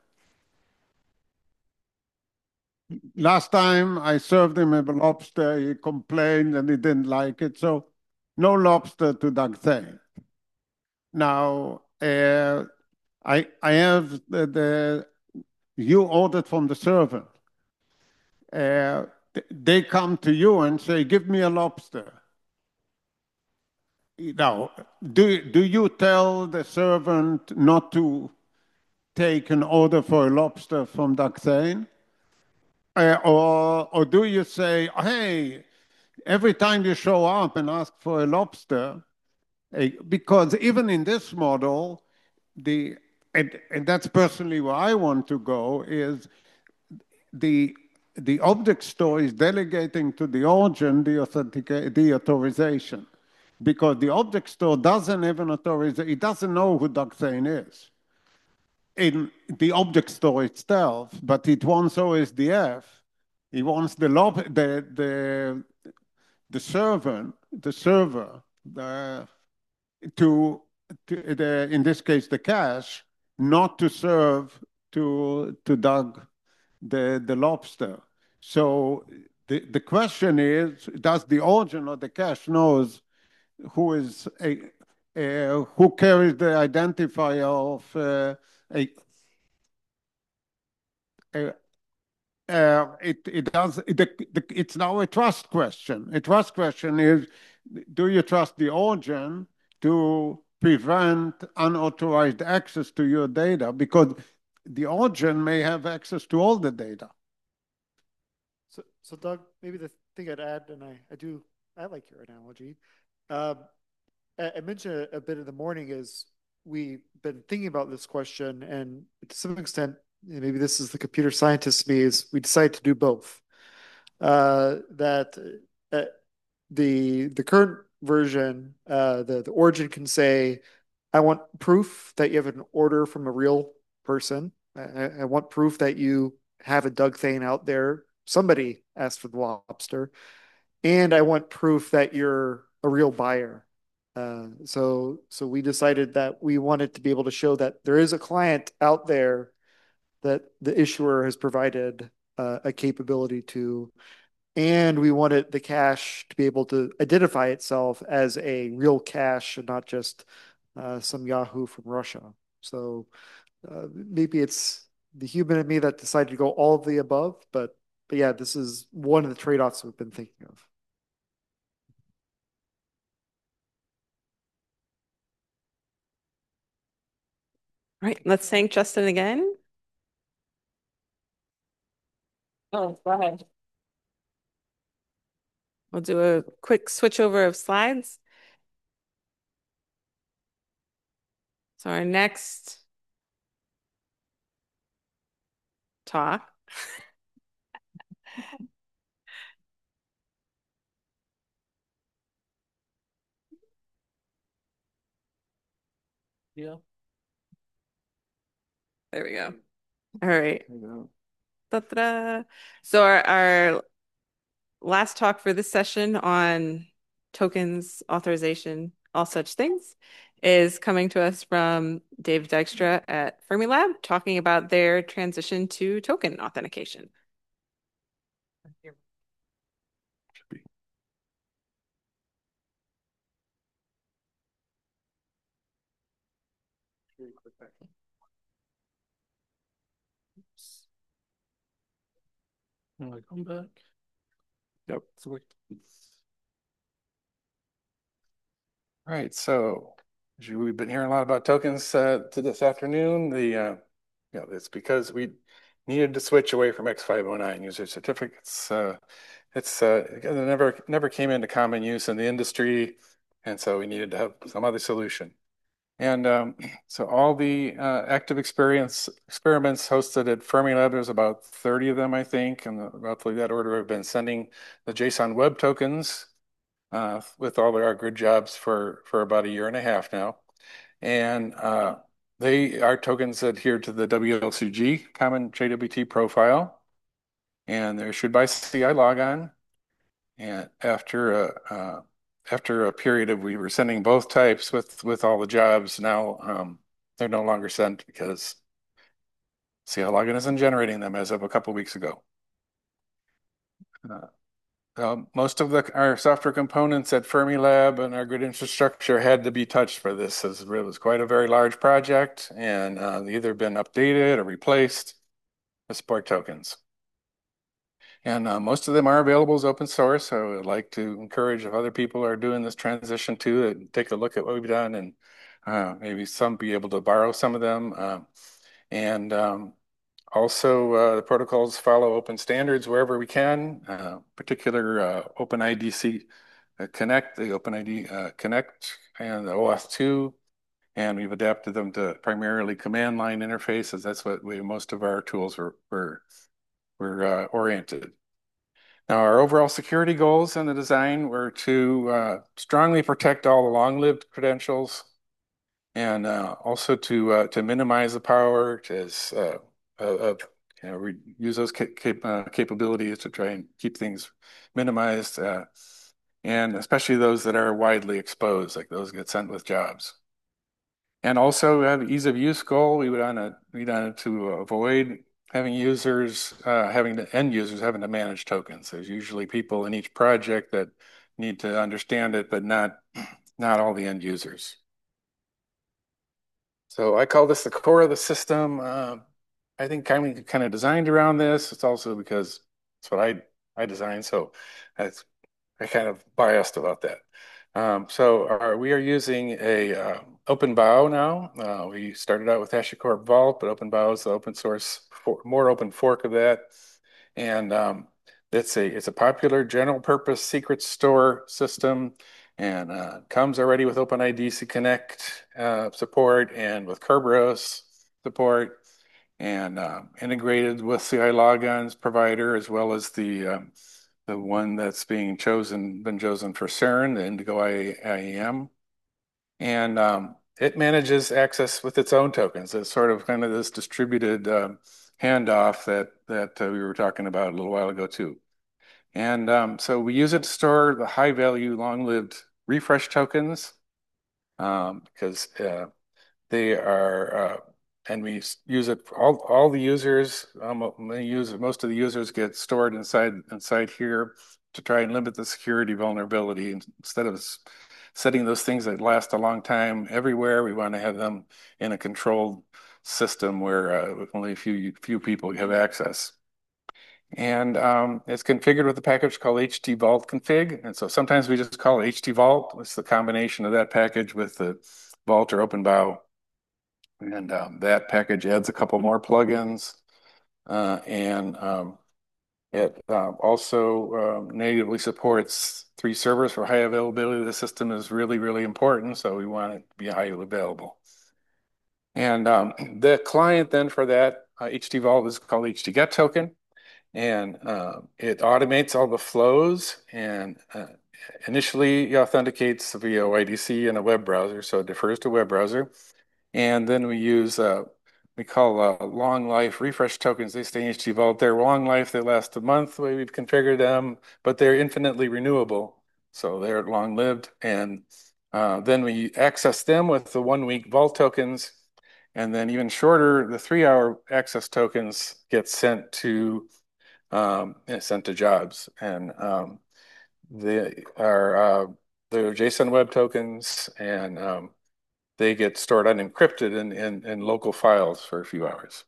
Last time I served him a lobster, he complained and he didn't like it. So no lobster to Doug Thane. Now, uh, I, I have the, the, you ordered from the servant. Uh, they come to you and say, give me a lobster. Now, do, do you tell the servant not to take an order for a lobster from Doug Thane? Uh, or, or do you say, hey, every time you show up and ask for a lobster, uh, because even in this model, the and, and that's personally where I want to go, is the the object store is delegating to the origin the authentic the authorization, because the object store doesn't have an authorization. It doesn't know who Doug Thane is in the object store itself, but it wants O S D F. It wants the lob the the the server the server the, to, to the, in this case the cache, not to serve to to Doug the the lobster. So the the question is, does the origin of the cache knows who is a, a who carries the identifier of uh, a, a uh, it it does it, the, it's now a trust question. A trust question is, do you trust the origin to prevent unauthorized access to your data? Because the origin may have access to all the data. So, so Doug, maybe the thing I'd add, and I, I do, I like your analogy. Um, I, I mentioned a, a bit in the morning is we've been thinking about this question, and to some extent, maybe this is the computer scientist me, is we decide to do both. Uh, that uh, the the current version, uh, the the origin can say, I want proof that you have an order from a real person. I, I want proof that you have a Doug Thane out there. Somebody asked for the lobster, and I want proof that you're a real buyer. Uh, so so we decided that we wanted to be able to show that there is a client out there that the issuer has provided uh, a capability to, and we wanted the cache to be able to identify itself as a real cache and not just uh, some Yahoo from Russia. So uh, maybe it's the human in me that decided to go all of the above, but but yeah, this is one of the trade-offs we've been thinking of. All right, let's thank Justin again. Oh, go ahead. We'll do a quick switch over of slides. So our next talk Yeah. There we go. All right. Ta-da. So our, our last talk for this session on tokens, authorization, all such things, is coming to us from Dave Dykstra at Fermilab, talking about their transition to token authentication. I'm gonna come back. Yep. All right, so as you- we've been hearing a lot about tokens uh, to this afternoon. The uh, you know, it's because we needed to switch away from X five oh nine user certificates. Uh, it's uh, it never never came into common use in the industry, and so we needed to have some other solution. And um, so all the uh, active experience experiments hosted at Fermilab, there's about thirty of them, I think, and roughly that order have been sending the JSON web tokens uh, with all our good jobs for, for about a year and a half now. And uh, they our tokens adhere to the W L C G common J W T profile, and they're issued by C I logon. And after a uh, after a period of we were sending both types with with all the jobs, now um, they're no longer sent because C I logon isn't generating them as of a couple weeks ago. Uh, uh, most of the our software components at Fermilab and our grid infrastructure had to be touched for this, as it was quite a very large project, and uh, either been updated or replaced to support tokens. And uh, most of them are available as open source. So I'd like to encourage if other people are doing this transition too, take a look at what we've done, and uh, maybe some be able to borrow some of them. Uh, and um, also, uh, the protocols follow open standards wherever we can, uh, particular uh, OpenIDC uh, Connect, the OpenID uh, Connect, and the O auth two. And we've adapted them to primarily command line interfaces. That's what we, most of our tools were, were we're uh, oriented. Now, our overall security goals in the design were to uh, strongly protect all the long-lived credentials, and uh, also to uh, to minimize the power to uh, of you know, use those cap uh, capabilities to try and keep things minimized, uh, and especially those that are widely exposed, like those get sent with jobs. And also, we have ease of use goal. We would want to we wanted to avoid having users uh, having to end users having to manage tokens. There's usually people in each project that need to understand it, but not not all the end users. So I call this the core of the system. Uh, I think kind of kind of designed around this. It's also because it's what I I designed, so that's I kind of biased about that. Um, so our, we are using a uh, OpenBOW now. Uh, we started out with HashiCorp Vault, but OpenBOW is the open source, for, more open fork of that. And um, it's a it's a popular general purpose secret store system, and uh, comes already with OpenIDC Connect uh, support and with Kerberos support, and uh, integrated with C I logon's provider as well as the um, the one that's being chosen, been chosen for CERN, the Indigo I A M. And um, it manages access with its own tokens. It's sort of kind of this distributed um, handoff that, that uh, we were talking about a little while ago too. And um, so we use it to store the high value, long-lived refresh tokens um, because uh, they are, uh, and we use it for all, all the users, um, use, most of the users get stored inside, inside here to try and limit the security vulnerability. Instead of setting those things that last a long time everywhere, we want to have them in a controlled system where uh, only a few, few people have access. And um, it's configured with a package called H T Vault config. And so sometimes we just call it H T Vault. It's the combination of that package with the Vault or OpenBOW. And um, that package adds a couple more plugins. Uh, and um, it uh, also um, natively supports three servers for high availability. The system is really, really important, so we want it to be highly available. And um, the client then for that uh, H T Vault is called H T Get Token. And uh, it automates all the flows and uh, initially authenticates via O I D C in a web browser, so it defers to web browser. And then we use, uh, we call uh, long life refresh tokens. They stay in H T Vault. They're long life, they last a month the way we've configured them, but they're infinitely renewable. so they're long-lived. And uh, then we access them with the one-week vault tokens, and then even shorter, the three-hour access tokens get sent to um, sent to jobs, and um, they are uh, they're JSON web tokens, and um, they get stored unencrypted in, in, in local files for a few hours.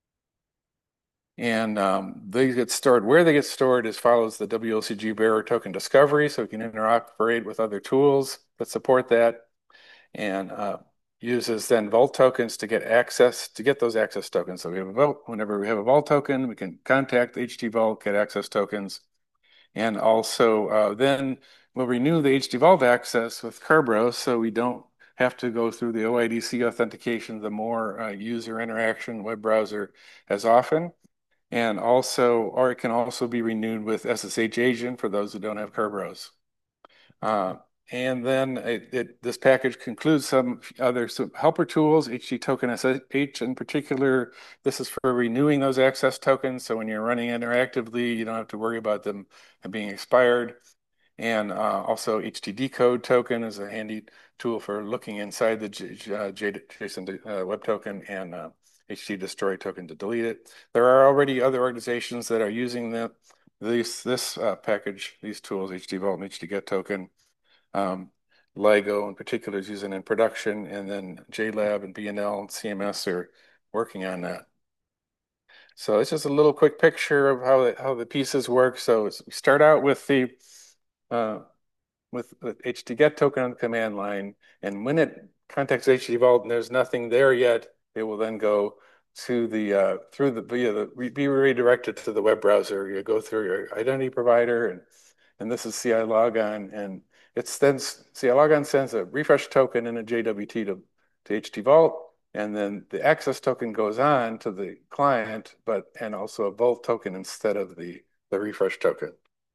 And um, they get stored, where they get stored is follows the W O C G bearer token discovery, so we can interoperate with other tools that support that, and uh, uses then vault tokens to get access, to get those access tokens. So we have a vault, whenever we have a vault token, we can contact H D Vault, get access tokens, and also uh, then we'll renew the H D Vault access with Kerberos, so we don't have to go through the O I D C authentication, the more uh, user interaction web browser as often. And also, or it can also be renewed with S S H Agent for those who don't have Kerberos. Uh, and then it, it, this package concludes some other some helper tools, H D Token S S H in particular. This is for renewing those access tokens. So when you're running interactively, you don't have to worry about them being expired. And uh, also H T Decode token is a handy tool for looking inside the J uh, JSON uh, web token, and uh, H T Destroy token to delete it. There are already other organizations that are using the, these, this uh, package, these tools, H D Vault and H D Get token. Um, LIGO in particular is using it in production, and then JLab and B N L and C M S are working on that. So it's just a little quick picture of how the, how the pieces work. So we start out with the uh, with the H D Get token on the command line, and when it contacts H D Vault and there's nothing there yet, it will then go to the uh, through the via the be redirected to the web browser. You go through your identity provider, and and this is C I Logon, and it's then C I Logon sends a refresh token and a J W T to to H D Vault, and then the access token goes on to the client, but and also a Vault token instead of the the refresh token.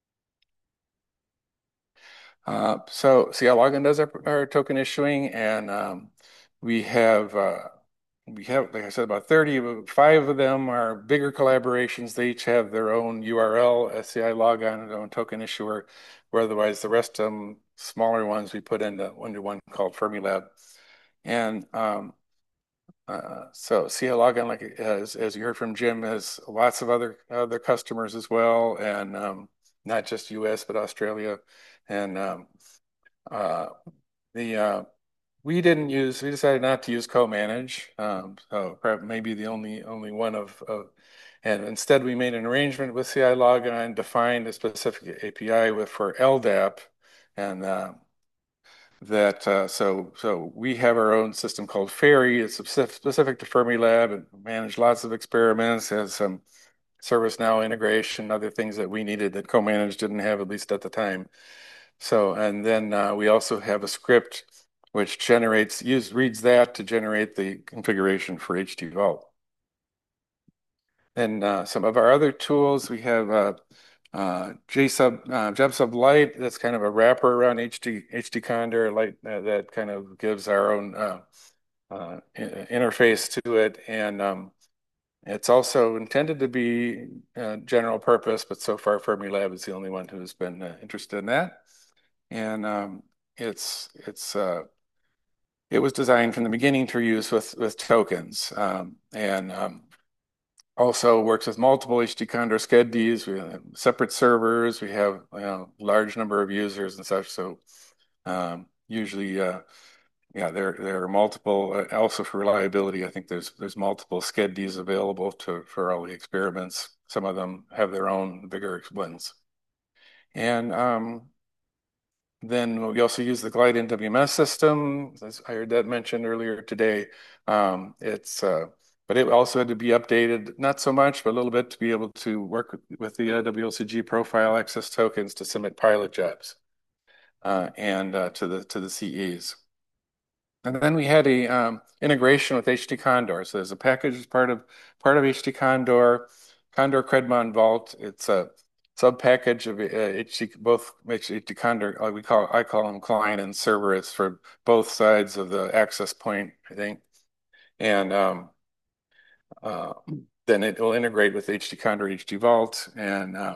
Uh, so C I Logon does our, our token issuing, and um, we have uh, we have, like I said, about thirty. Five of them are bigger collaborations. They each have their own U R L, S C I Logon, their own token issuer. Where otherwise, the rest of them, smaller ones, we put into under one called Fermilab. And um, uh, so C I Logon, like as as you heard from Jim, has lots of other other customers as well, and um, not just U S but Australia, and um, uh, the uh, we didn't use, we decided not to use co-manage. Um, so perhaps maybe the only only one of, of, and instead we made an arrangement with C I Logon and defined a specific A P I with for L D A P, and uh, that uh, so so we have our own system called Fairy. It's specific to Fermilab and manage lots of experiments, has some ServiceNow integration, other things that we needed that co-manage didn't have, at least at the time. So, and then uh, we also have a script which generates, use, reads that to generate the configuration for H D Vault. And uh, some of our other tools, we have uh, uh, JSub, uh, JebSub Lite, that's kind of a wrapper around H D, H D Condor Lite uh, that kind of gives our own uh, uh, interface to it. And um, it's also intended to be uh, general purpose, but so far Fermilab is the only one who's been uh, interested in that. And um, it's it's uh, it was designed from the beginning to use with with tokens, um, and um, also works with multiple H D Condor S C E D Ds. We have separate servers. We have, you know, large number of users and such. So um, usually, uh, yeah, there there are multiple. Uh, also for reliability, I think there's there's multiple S C E D Ds available to for all the experiments. Some of them have their own bigger ones, and um, then we also use the Glide N W M S system, as I heard that mentioned earlier today. Um, it's, uh, but it also had to be updated, not so much, but a little bit to be able to work with, with the uh, W O C G profile access tokens to submit pilot jobs uh, and uh, to the to the C Es. And then we had a um, integration with H D Condor. So there's a package as part of part of H D Condor, Condor Credmon Vault. It's a sub package of uh, H D, both H D Condor. Like we call, I call them client and server. It's for both sides of the access point, I think. And um, uh, then it will integrate with H D Condor, H D Vault, and um,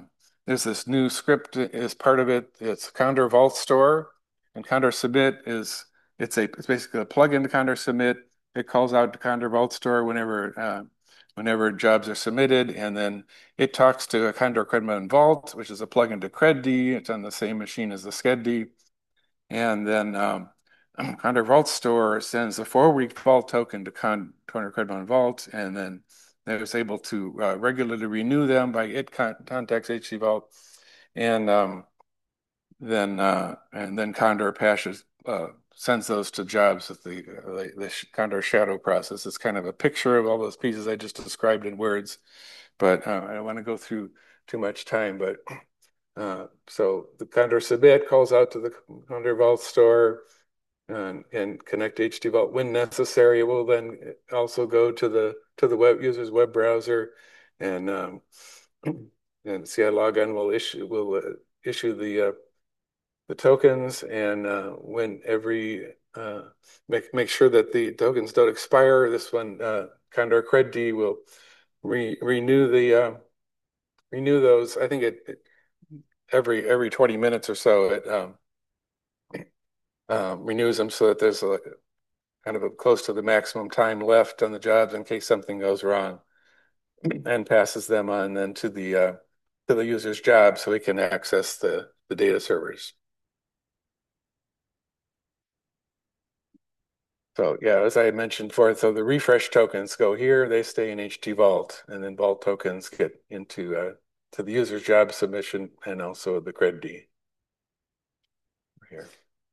there's this new script as part of it. It's Condor Vault Store, and Condor Submit is it's a it's basically a plug into Condor Submit. It calls out to Condor Vault Store whenever uh, whenever jobs are submitted, and then it talks to a Condor CredMon Vault, which is a plug into CredD. It's on the same machine as the SCED, and then um, Condor Vault Store sends a four-week vault token to Con Condor CredMon Vault, and then it was able to uh, regularly renew them by it con contacts H D Vault, and um, then uh, and then Condor passes uh, sends those to jobs with the uh, the, the Condor shadow process. It's kind of a picture of all those pieces I just described in words, but uh, I don't want to go through too much time. But uh, so the Condor Submit calls out to the Condor Vault Store and, and connect H D Vault when necessary. It will then also go to the to the web user's web browser, and um, and C I login will issue will uh, issue the uh, the tokens, and uh, when every uh, make make sure that the tokens don't expire. This one, uh, Condor CredD will re renew the uh, renew those. I think it, it every every twenty minutes or so it um, um, renews them so that there's a kind of a, close to the maximum time left on the jobs in case something goes wrong, and passes them on then to the uh, to the user's job so he can access the the data servers. So yeah, as I had mentioned before, so the refresh tokens go here, they stay in H D Vault, and then Vault tokens get into uh, to the user's job submission and also the CredD here.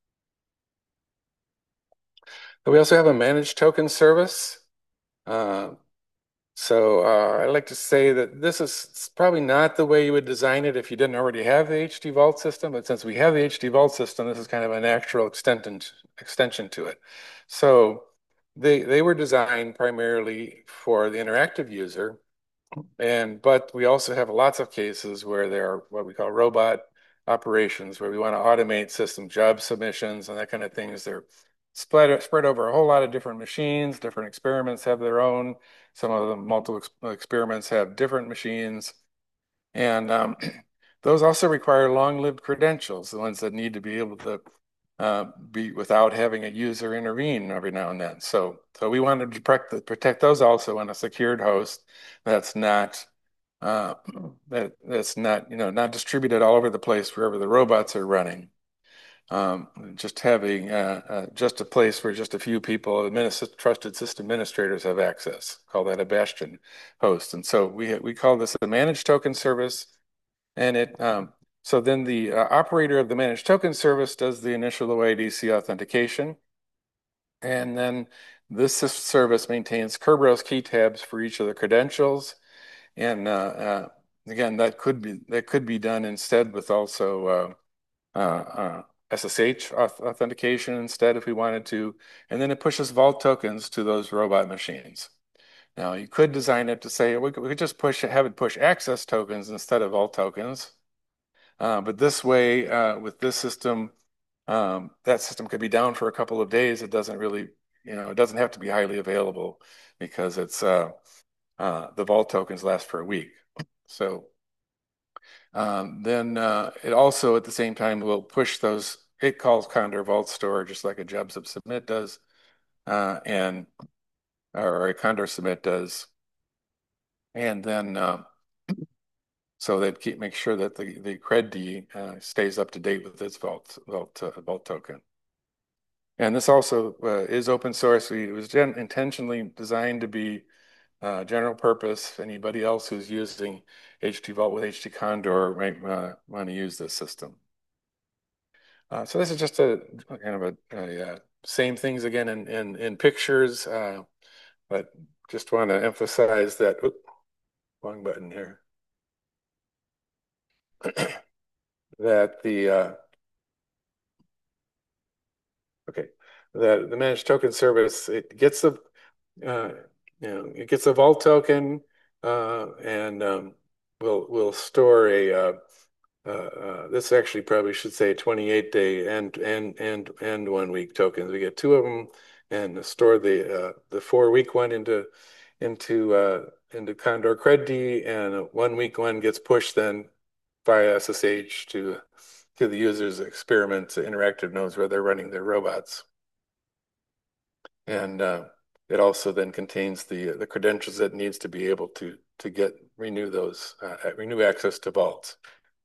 But we also have a managed token service. Uh, so uh, I like to say that this is probably not the way you would design it if you didn't already have the H D Vault system, but since we have the H D Vault system, this is kind of a natural extension extension to it. So they they were designed primarily for the interactive user, and but we also have lots of cases where there are what we call robot operations, where we want to automate system job submissions and that kind of things. They're spread spread over a whole lot of different machines. Different experiments have their own. Some of the multiple ex experiments have different machines, and um, those also require long-lived credentials, the ones that need to be able to uh, be without having a user intervene every now and then. So, so we wanted to protect, protect those also on a secured host that's not uh, that that's not you know not distributed all over the place wherever the robots are running. Um, just having uh, uh, just a place where just a few people, trusted system administrators, have access. Call that a bastion host. And so we we call this a managed token service, and it um, so then the uh, operator of the managed token service does the initial O I D C authentication, and then this service maintains Kerberos key tabs for each of the credentials, and uh, uh, again that could be that could be done instead with also uh, uh, uh, S S H authentication instead if we wanted to, and then it pushes vault tokens to those robot machines. Now you could design it to say we could, we could just push have it push access tokens instead of vault tokens, uh, but this way uh, with this system, um, that system could be down for a couple of days. It doesn't really, you know, it doesn't have to be highly available because it's uh, uh, the vault tokens last for a week. So um, then uh, it also at the same time will push those. It calls Condor Vault Store just like a JobSub Submit does, uh, and or a Condor Submit does, and then uh, so they'd keep make sure that the the CredD uh, stays up to date with its Vault Vault uh, Vault token. And this also uh, is open source. We, it was intentionally designed to be uh, general purpose. Anybody else who's using H D Vault with H D Condor might uh, want to use this system. Uh, so this is just a kind of a, a, a same things again in in, in pictures, uh, but just want to emphasize that. Oops, wrong button here. that the uh, okay that the managed token service, it gets the uh, you know it gets a vault token uh, and um, we'll we'll store a uh, uh, uh, this actually probably should say twenty-eight day and and and and one week tokens. We get two of them and store the uh, the four week one into into uh, into Condor CredD, and a one week one gets pushed then via S S H to to the user's experiment interactive nodes where they're running their robots. And uh, it also then contains the the credentials that needs to be able to to get renew those uh, renew access to vaults.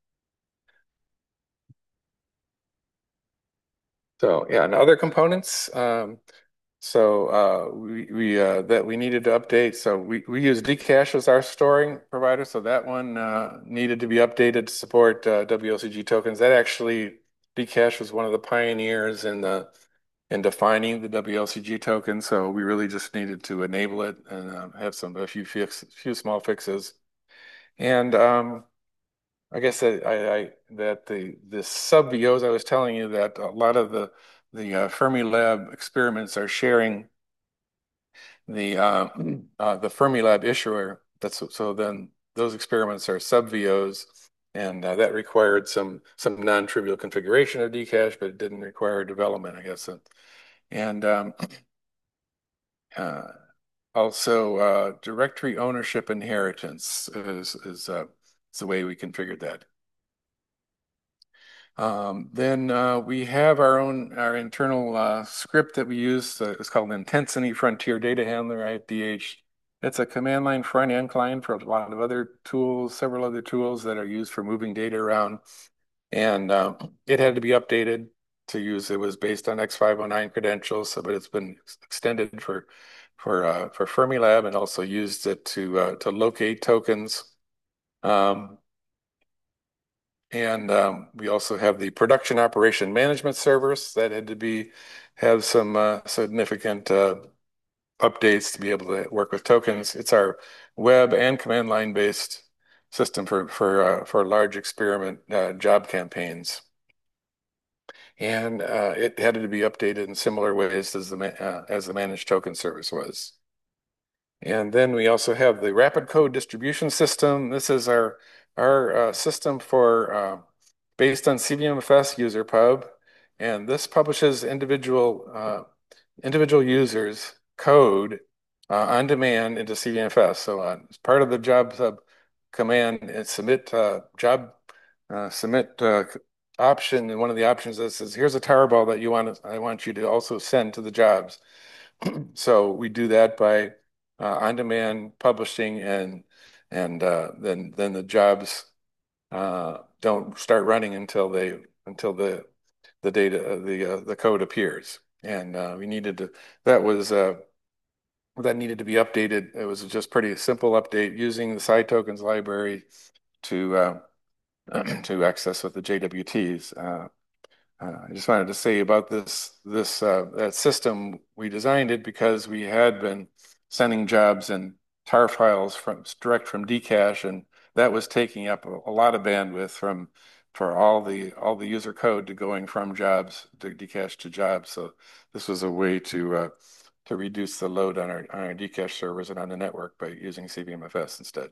So yeah, and other components. Um, so uh, we we uh, that we needed to update. So we we use Dcache as our storing provider. So that one uh, needed to be updated to support uh, W O C G tokens. That actually Dcache was one of the pioneers in the in defining the W L C G token. So we really just needed to enable it and um, have some a few fix, few small fixes. And um, I guess that I, I that the the sub V Os I was telling you that a lot of the the uh, Fermilab experiments are sharing the uh, uh, the Fermilab issuer. That's so then those experiments are sub V Os, and uh, that required some some non-trivial configuration of Dcache, but it didn't require development, I guess. And um, uh, also uh, directory ownership inheritance is is, uh, is the way we configured that. Um, then uh, we have our own our internal uh, script that we use. Uh, it's called Intensity Frontier Data Handler, I F D H. It's a command line front end client for a lot of other tools, several other tools that are used for moving data around. And um, it had to be updated to use. It was based on X five oh nine credentials, so, but it's been extended for for uh, for Fermilab, and also used it to uh, to locate tokens. Um, and um, we also have the production operation management servers that had to be have some uh, significant uh, updates to be able to work with tokens. It's our web and command line based system for for uh, for large experiment uh, job campaigns. And uh, it had to be updated in similar ways as the uh, as the managed token service was. And then we also have the rapid code distribution system. This is our our uh, system for uh, based on C V M F S user pub, and this publishes individual uh, individual users code uh, on demand into C V M F S. So uh, as part of the job sub command, and submit uh, job uh, submit uh, option, and one of the options that says, here's a tarball that you want to, I want you to also send to the jobs. So we do that by uh, on-demand publishing, and and uh, then then the jobs uh, don't start running until they until the the data the uh, the code appears. And uh, we needed to that was uh, that needed to be updated. It was just pretty simple update using the side tokens library to uh, to access with the J W Ts. Uh, uh, I just wanted to say about this this uh, that system. We designed it because we had been sending jobs and tar files from direct from Dcache, and that was taking up a, a lot of bandwidth from for all the all the user code to going from jobs to Dcache to jobs. So this was a way to uh, to reduce the load on our on our Dcache servers and on the network by using C V M F S instead.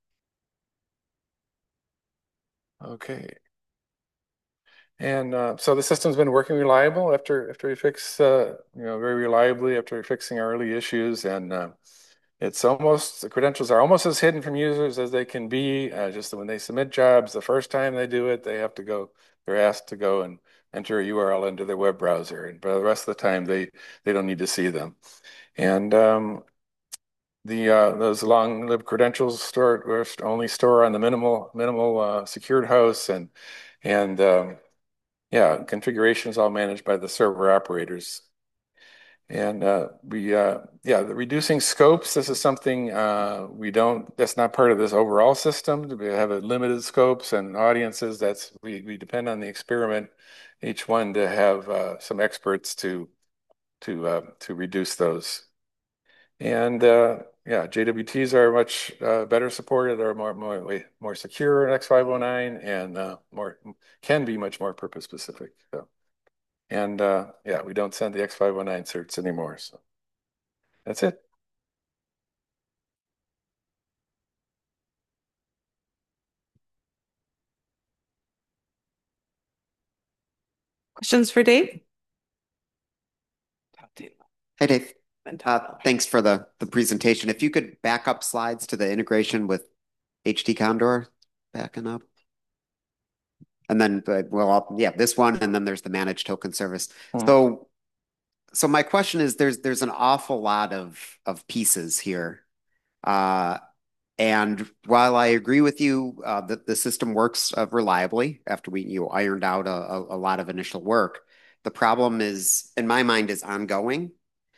Okay. And uh, so the system's been working reliable after after we fix uh, you know very reliably after fixing our early issues, and uh, it's almost the credentials are almost as hidden from users as they can be. Uh, just when they submit jobs, the first time they do it, they have to go. They're asked to go and enter a U R L into their web browser, and by the rest of the time, they they don't need to see them. And um, the uh, those long-lived credentials stored only store on the minimal minimal uh, secured hosts, and and um, yeah, configuration is all managed by the server operators. And uh, we, uh, yeah, the reducing scopes, this is something uh, we don't, that's not part of this overall system. We have a limited scopes and audiences. That's, we, we depend on the experiment, each one to have uh, some experts to, to, uh, to reduce those. And uh, yeah, J W Ts are much uh, better supported, are more, more, more secure in X five oh nine, and uh, more, can be much more purpose specific. So. And uh, yeah, we don't send the X five oh nine certs anymore. So that's it. Questions for Dave? Hey, Dave. Uh, thanks for the, the presentation. If you could back up slides to the integration with H D Condor, backing up. and then the, well, I'll- yeah, this one, and then there's the managed token service. Hmm. So, so my question is, there's there's an awful lot of of pieces here, uh, and while I agree with you uh, that the system works uh, reliably after we you ironed out a, a, a lot of initial work, the problem is, in my mind, is ongoing.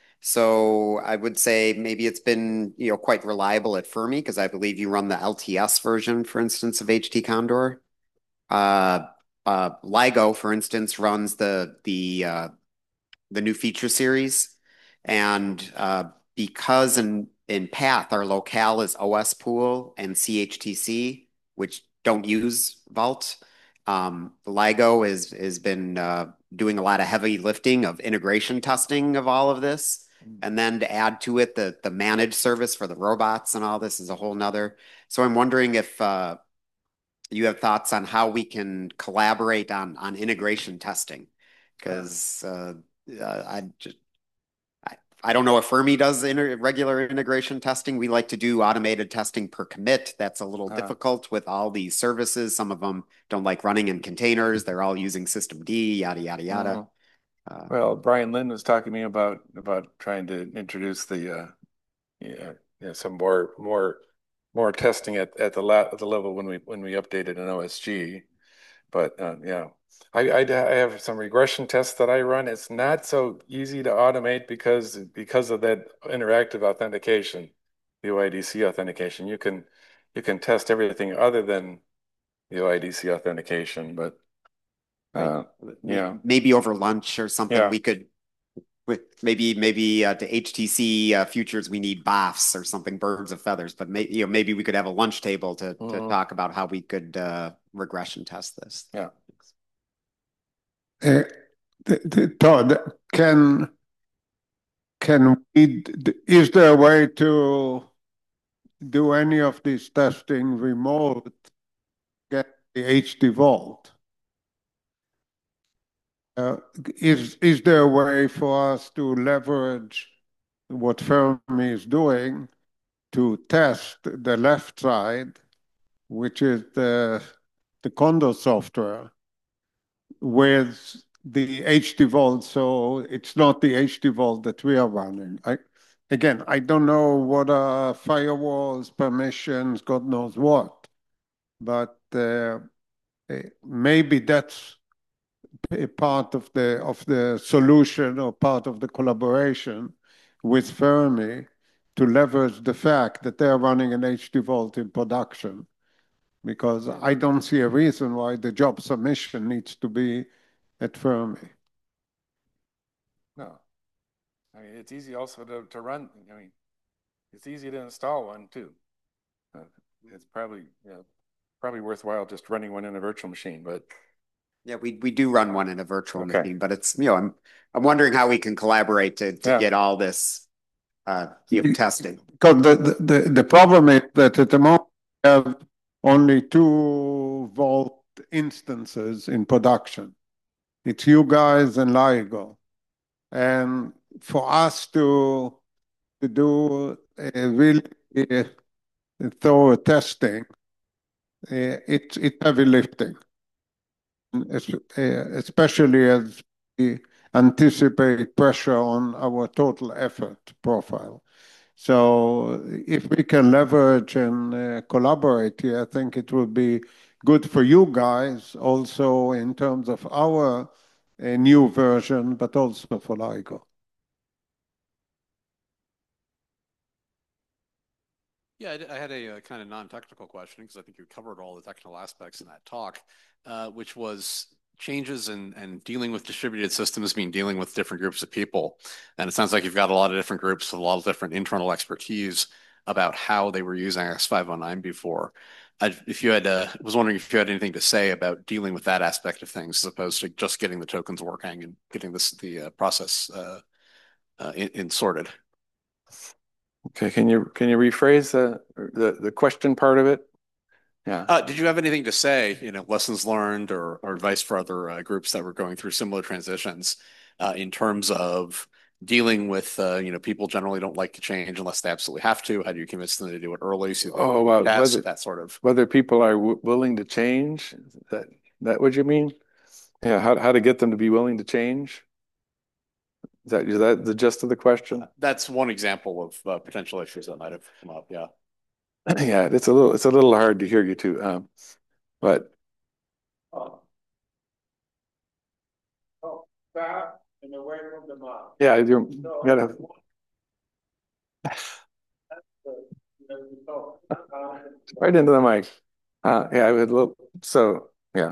So I would say maybe it's been, you know, quite reliable at Fermi because I believe you run the L T S version, for instance, of H T Condor. Uh, uh, LIGO, for instance, runs the the uh, the new feature series, and uh, because in in Path our locale is O S Pool and C H T C, which don't use Vault. Um, LIGO is has been uh, doing a lot of heavy lifting of integration testing of all of this. And then to add to it, the the managed service for the robots and all this is a whole nother. So I'm wondering if uh, you have thoughts on how we can collaborate on on integration testing, because uh, uh, I just I, I don't know if Fermi does inter regular integration testing. We like to do automated testing per commit. That's a little Uh. difficult with all these services. Some of them don't like running in containers. They're all using system D, yada yada yada. Mhm. Uh, Well, Brian Lynn was talking to me about about trying to introduce the uh, yeah, yeah, some more more more testing at at the la at the level when we when we updated an O S G. But uh, yeah, I, I I have some regression tests that I run. It's not so easy to automate because because of that interactive authentication, the O I D C authentication. You can you can test everything other than the O I D C authentication, but uh, yeah, maybe over lunch or something yeah. we could with maybe maybe uh, to H T C uh, futures we need B A Fs or something, birds of feathers. But maybe you know maybe we could have a lunch table to to Mhm. talk about how we could uh, regression test this. Yeah. Uh, th- th- Todd, can can we? d- Is there a way to do any of this testing remote? Get the H D Vault. Uh, is is there a way for us to leverage what Fermi is doing to test the left side, which is the the Condor software, with the H D Vault? So it's not the H D Vault that we are running. I again, I don't know what are firewalls, permissions, God knows what, but uh, maybe that's a part of the of the solution or part of the collaboration with Fermi to leverage the fact that they're running an H D Vault in production, because I don't see a reason why the job submission needs to be at Fermi. No, I mean it's easy also to to run. I mean, it's easy to install one too. Uh, it's probably yeah, probably worthwhile just running one in a virtual machine, but. Yeah, we we do run one in a virtual Okay. machine, but it's you know I'm I'm wondering how we can collaborate to to Yeah. get all this uh you know, tested. Because the, the, the problem is that at the moment we have only two Vault instances in production. It's you guys and LIGO. And for us to, to do a really uh, thorough testing, uh, it's it's heavy lifting, Es- uh, especially as we anticipate pressure on our total effort profile. So if we can leverage and uh, collaborate here, I think it will be good for you guys also in terms of our uh, new version, but also for LIGO. Yeah, I, I had a, uh kind of non-technical question because I think you covered all the technical aspects in that talk, uh, which was changes and and dealing with distributed systems mean dealing with different groups of people. And it sounds like you've got a lot of different groups with a lot of different internal expertise about how they were using X five oh nine before. I, if you had, uh, was wondering if you had anything to say about dealing with that aspect of things, as opposed to just getting the tokens working and getting this the uh, process uh, uh, in, in sorted. Okay, can you can you rephrase the the the question part of it? Yeah. Uh, did you have anything to say, you know, lessons learned or, or advice for other uh, groups that were going through similar transitions uh, in terms of dealing with, uh, you know, people generally don't like to change unless they absolutely have to. How do you convince them to do it early? So Oh, well, test, whether that sort of. whether people are w willing to change, that That what you mean? Yeah, how how to get them to be willing to change? Is that is that the gist of the question? That's one example of uh, potential issues that might have come up. Yeah. Yeah, it's a little it's a little hard to hear you too. Um, but Oh. Oh, back and away from the mouth. yeah, you So, gotta. Right into the mic. Uh, yeah, I would look. So yeah,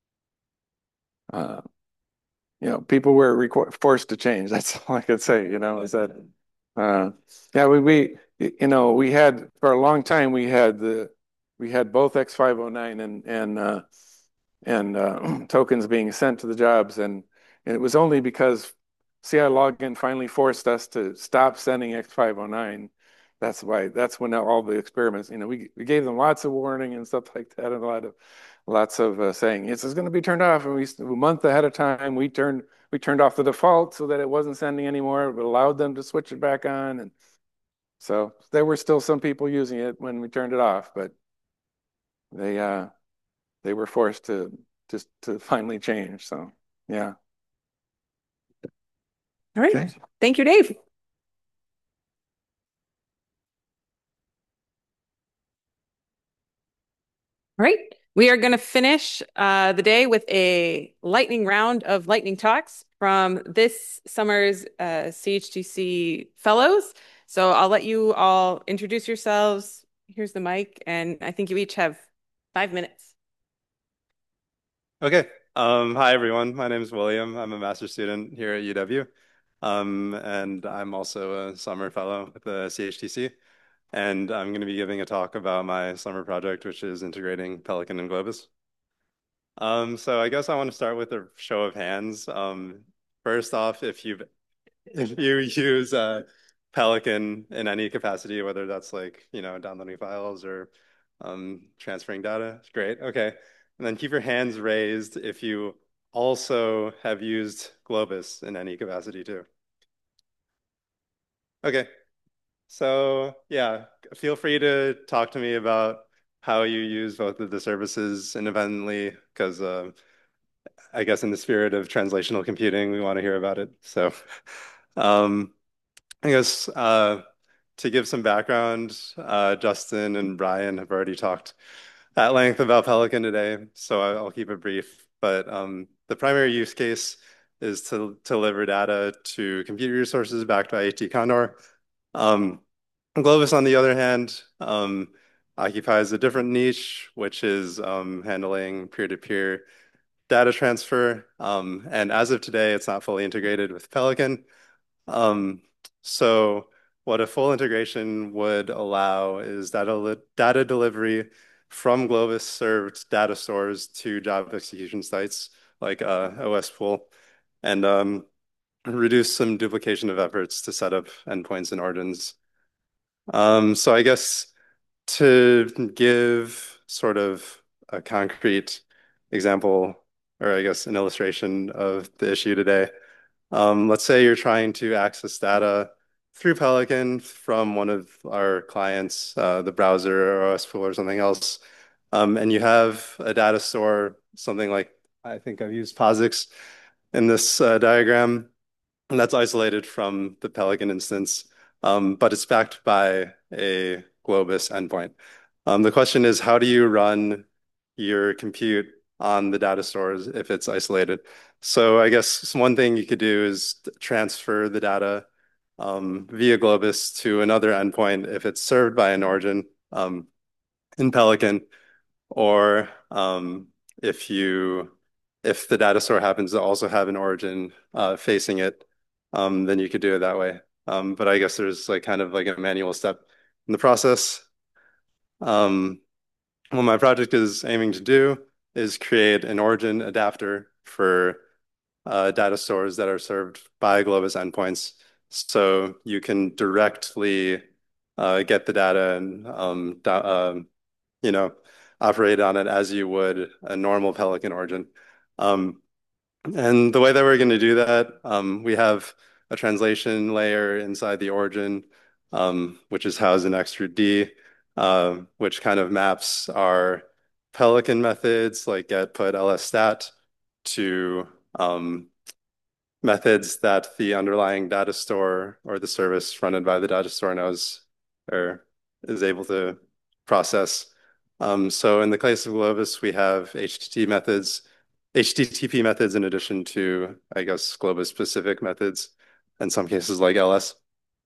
uh, you know, people were requ forced to change. That's all I could say. You know, is that uh, yeah, we we you know we had for a long time we had the we had both X five oh nine and and uh, and uh, tokens being sent to the jobs, and, and it was only because C I login finally forced us to stop sending X five oh nine. That's why. That's when all the experiments. You know, we we gave them lots of warning and stuff like that, and a lot of lots of uh, saying this is going to be turned off. And we a month ahead of time we turned we turned off the default so that it wasn't sending anymore, but allowed them to switch it back on. And so there were still some people using it when we turned it off, but they uh they were forced to just to finally change. So yeah. All right. Okay. Thank you, Dave. All right. We are going to finish uh, the day with a lightning round of lightning talks from this summer's uh, C H T C fellows. So I'll let you all introduce yourselves. Here's the mic, and I think you each have five minutes. Okay. Um, hi, everyone. My name is William. I'm a master's student here at U W. Um, and I'm also a summer fellow at the C H T C. And I'm going to be giving a talk about my summer project, which is integrating Pelican and Globus. Um, so I guess I want to start with a show of hands. Um, first off, if you if you use uh, Pelican in any capacity, whether that's like, you know, downloading files or um, transferring data, it's great. Okay. And then keep your hands raised if you also have used Globus in any capacity too. Okay. So yeah, feel free to talk to me about how you use both of the services independently, because uh, I guess in the spirit of translational computing, we want to hear about it. So um, I guess uh, to give some background, uh, Justin and Brian have already talked at length about Pelican today, so I'll keep it brief. But um, the primary use case is to, to deliver data to compute resources backed by I T Condor. Um, Globus, on the other hand, um, occupies a different niche, which is um, handling peer-to-peer data transfer. Um, and as of today, it's not fully integrated with Pelican. Um, so what a full integration would allow is data, data delivery from Globus served data stores to job execution sites like uh, O S Pool, and um, reduce some duplication of efforts to set up endpoints and origins. Um, so I guess to give sort of a concrete example, or I guess an illustration of the issue today, um, let's say you're trying to access data through Pelican from one of our clients, uh, the browser or O S Pool or something else, um, and you have a data store, something like, I think I've used POSIX in this uh, diagram, and that's isolated from the Pelican instance, um, but it's backed by a Globus endpoint. Um, the question is, how do you run your compute on the data stores if it's isolated? So I guess one thing you could do is transfer the data um, via Globus to another endpoint if it's served by an origin um, in Pelican, or um, if you if the data store happens to also have an origin uh, facing it, um, then you could do it that way. Um, but I guess there's like kind of like a manual step in the process. Um, what my project is aiming to do is create an origin adapter for uh, data stores that are served by Globus endpoints. So you can directly uh, get the data and um, um, you know, operate on it as you would a normal Pelican origin. Um, and the way that we're going to do that, um, we have a translation layer inside the origin, um, which is housed in extrude D, uh, which kind of maps our Pelican methods like get, put, lsstat to um, methods that the underlying data store or the service fronted by the data store knows or is able to process. Um, so in the case of Globus, we have H T T P methods, H T T P methods in addition to, I guess, Globus specific methods, in some cases like L S.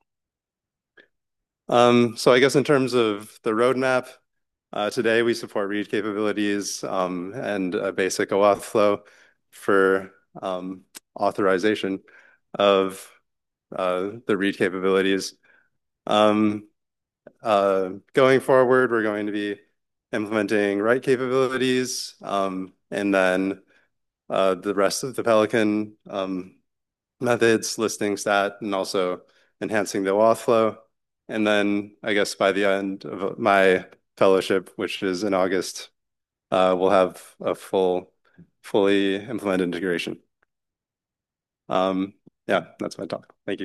Um, so I guess in terms of the roadmap, uh, today we support read capabilities um, and a basic OAuth flow for um, authorization of uh, the read capabilities. Um, uh, going forward, we're going to be implementing write capabilities um, and then uh, the rest of the Pelican um, methods, listing stat, and also enhancing the OAuth flow. And then I guess by the end of my fellowship, which is in August, uh, we'll have a full, fully implemented integration. Um, yeah, that's my talk. Thank you.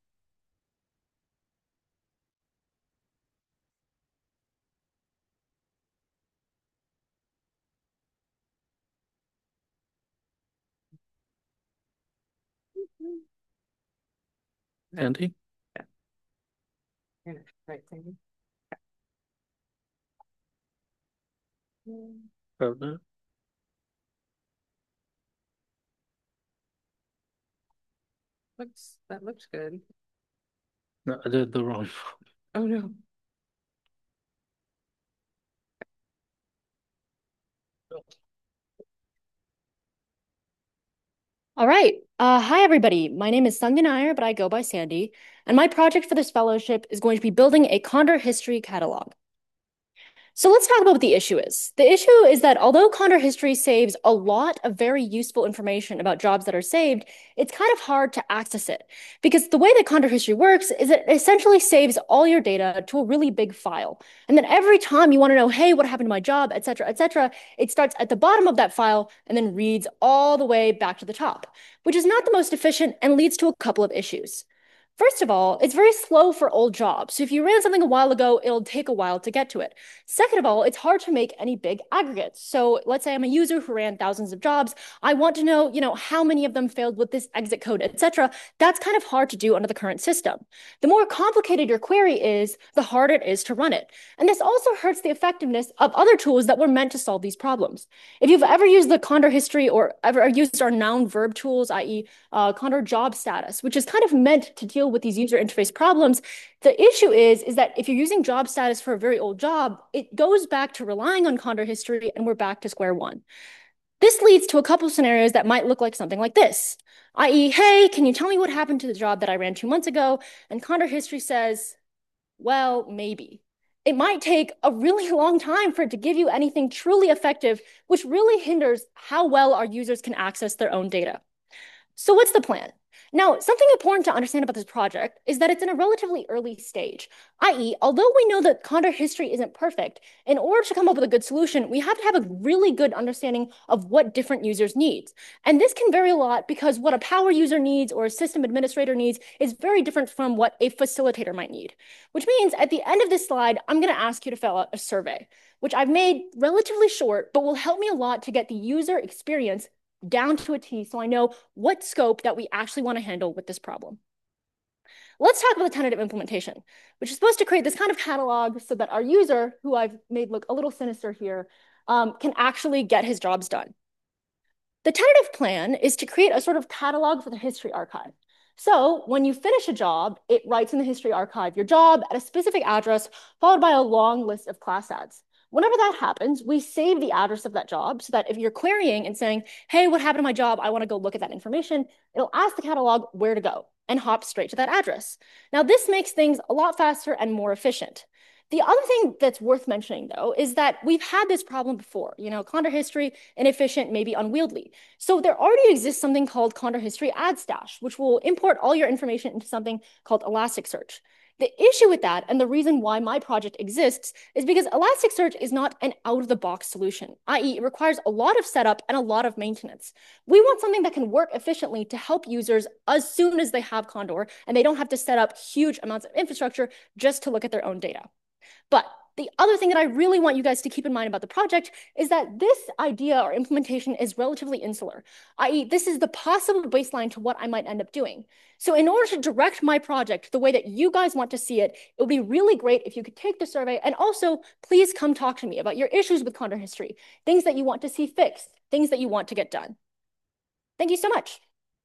Andy? Yeah. Right, Sandy. Okay. Looks, that looks good. No, I did the wrong. Oh no. All right. Uh, hi, everybody. My name is Sangha Nair, but I go by Sandy. And my project for this fellowship is going to be building a Condor history catalog. So let's talk about what the issue is. The issue is that although Condor history saves a lot of very useful information about jobs that are saved, it's kind of hard to access it. Because the way that Condor history works is it essentially saves all your data to a really big file. And then every time you want to know, hey, what happened to my job, et cetera, et cetera, it starts at the bottom of that file and then reads all the way back to the top, which is not the most efficient and leads to a couple of issues. First of all, it's very slow for old jobs. So if you ran something a while ago, it'll take a while to get to it. Second of all, it's hard to make any big aggregates. So let's say I'm a user who ran thousands of jobs. I want to know, you know, how many of them failed with this exit code, et cetera. That's kind of hard to do under the current system. The more complicated your query is, the harder it is to run it. And this also hurts the effectiveness of other tools that were meant to solve these problems. If you've ever used the Condor history or ever used our noun verb tools, that is uh, Condor job status, which is kind of meant to deal with these user interface problems, the issue is, is that if you're using job status for a very old job, it goes back to relying on Condor history and we're back to square one. This leads to a couple of scenarios that might look like something like this, that is, hey, can you tell me what happened to the job that I ran two months ago? And Condor history says, well, maybe. It might take a really long time for it to give you anything truly effective, which really hinders how well our users can access their own data. So what's the plan? Now, something important to understand about this project is that it's in a relatively early stage, that is, although we know that Condor history isn't perfect, in order to come up with a good solution, we have to have a really good understanding of what different users need. And this can vary a lot because what a power user needs or a system administrator needs is very different from what a facilitator might need. Which means at the end of this slide, I'm going to ask you to fill out a survey, which I've made relatively short, but will help me a lot to get the user experience down to a T so I know what scope that we actually want to handle with this problem. Let's talk about the tentative implementation, which is supposed to create this kind of catalog so that our user, who I've made look a little sinister here, um, can actually get his jobs done. The tentative plan is to create a sort of catalog for the history archive. So when you finish a job, it writes in the history archive your job at a specific address, followed by a long list of class ads. Whenever that happens, we save the address of that job so that if you're querying and saying, hey, what happened to my job? I want to go look at that information. It'll ask the catalog where to go and hop straight to that address. Now, this makes things a lot faster and more efficient. The other thing that's worth mentioning, though, is that we've had this problem before. You know, Condor history, inefficient, maybe unwieldy. So there already exists something called Condor history ad stash, which will import all your information into something called Elasticsearch. The issue with that, and the reason why my project exists, is because Elasticsearch is not an out-of-the-box solution, that is it requires a lot of setup and a lot of maintenance. We want something that can work efficiently to help users as soon as they have Condor, and they don't have to set up huge amounts of infrastructure just to look at their own data. But The other thing that I really want you guys to keep in mind about the project is that this idea or implementation is relatively insular, that is this is the possible baseline to what I might end up doing. So in order to direct my project the way that you guys want to see it, it would be really great if you could take the survey, and also please come talk to me about your issues with Condor history, things that you want to see fixed, things that you want to get done. Thank you so much.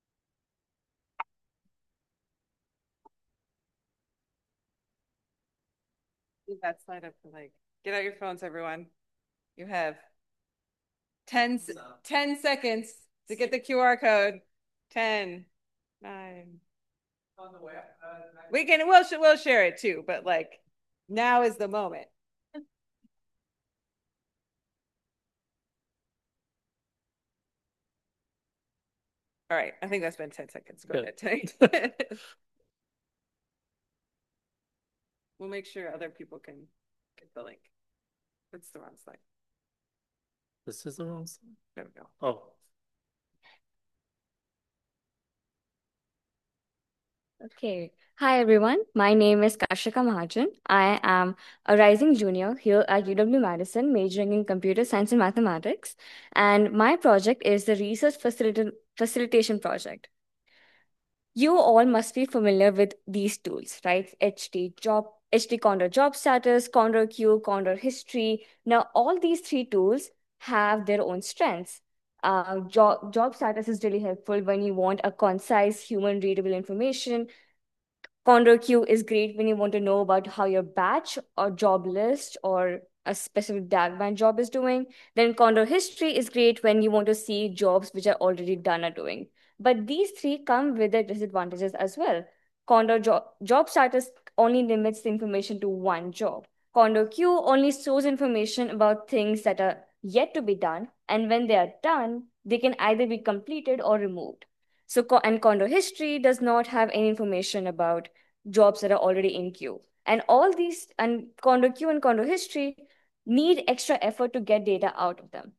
Leave that slide up for like, get out your phones, everyone. You have ten, ten seconds to get the Q R code. ten, nine. On the way. Uh, we can, we'll, we'll share it too, but like, now is the moment. All right, I think that's been ten seconds. Go Good. ahead. We'll make sure other people can get the link. It's the wrong slide. This is the wrong slide. There we go. Oh. Okay. Hi, everyone. My name is Kashika Mahajan. I am a rising junior here at U W Madison, majoring in computer science and mathematics. And my project is the Research Facilita- Facilitation Project. You all must be familiar with these tools, right? H T job, H T Condor job status, Condor Q, Condor history. Now, all these three tools have their own strengths. Uh, job, job status is really helpful when you want a concise, human readable information. Condor Q is great when you want to know about how your batch or job list or a specific DAGman job is doing. Then Condor history is great when you want to see jobs which are already done or doing. But these three come with their disadvantages as well. Condor jo- job status only limits the information to one job. Condor Q only stores information about things that are yet to be done, and when they are done, they can either be completed or removed. So, and Condor history does not have any information about jobs that are already in queue. And all these, and Condor Q and Condor history need extra effort to get data out of them.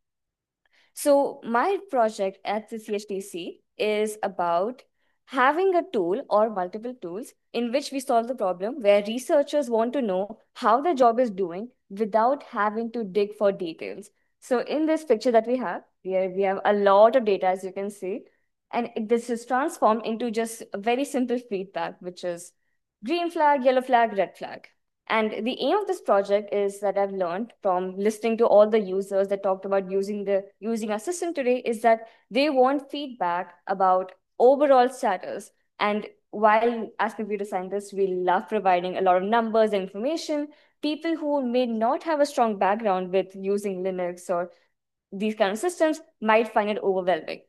So my project at the C H D C is about having a tool or multiple tools in which we solve the problem where researchers want to know how the job is doing without having to dig for details. So in this picture that we have, we have, we have a lot of data, as you can see, and this is transformed into just a very simple feedback, which is green flag, yellow flag, red flag. And the aim of this project is that I've learned from listening to all the users that talked about using the using our system today is that they want feedback about overall status. And while as computer scientists, we love providing a lot of numbers and information, people who may not have a strong background with using Linux or these kind of systems might find it overwhelming.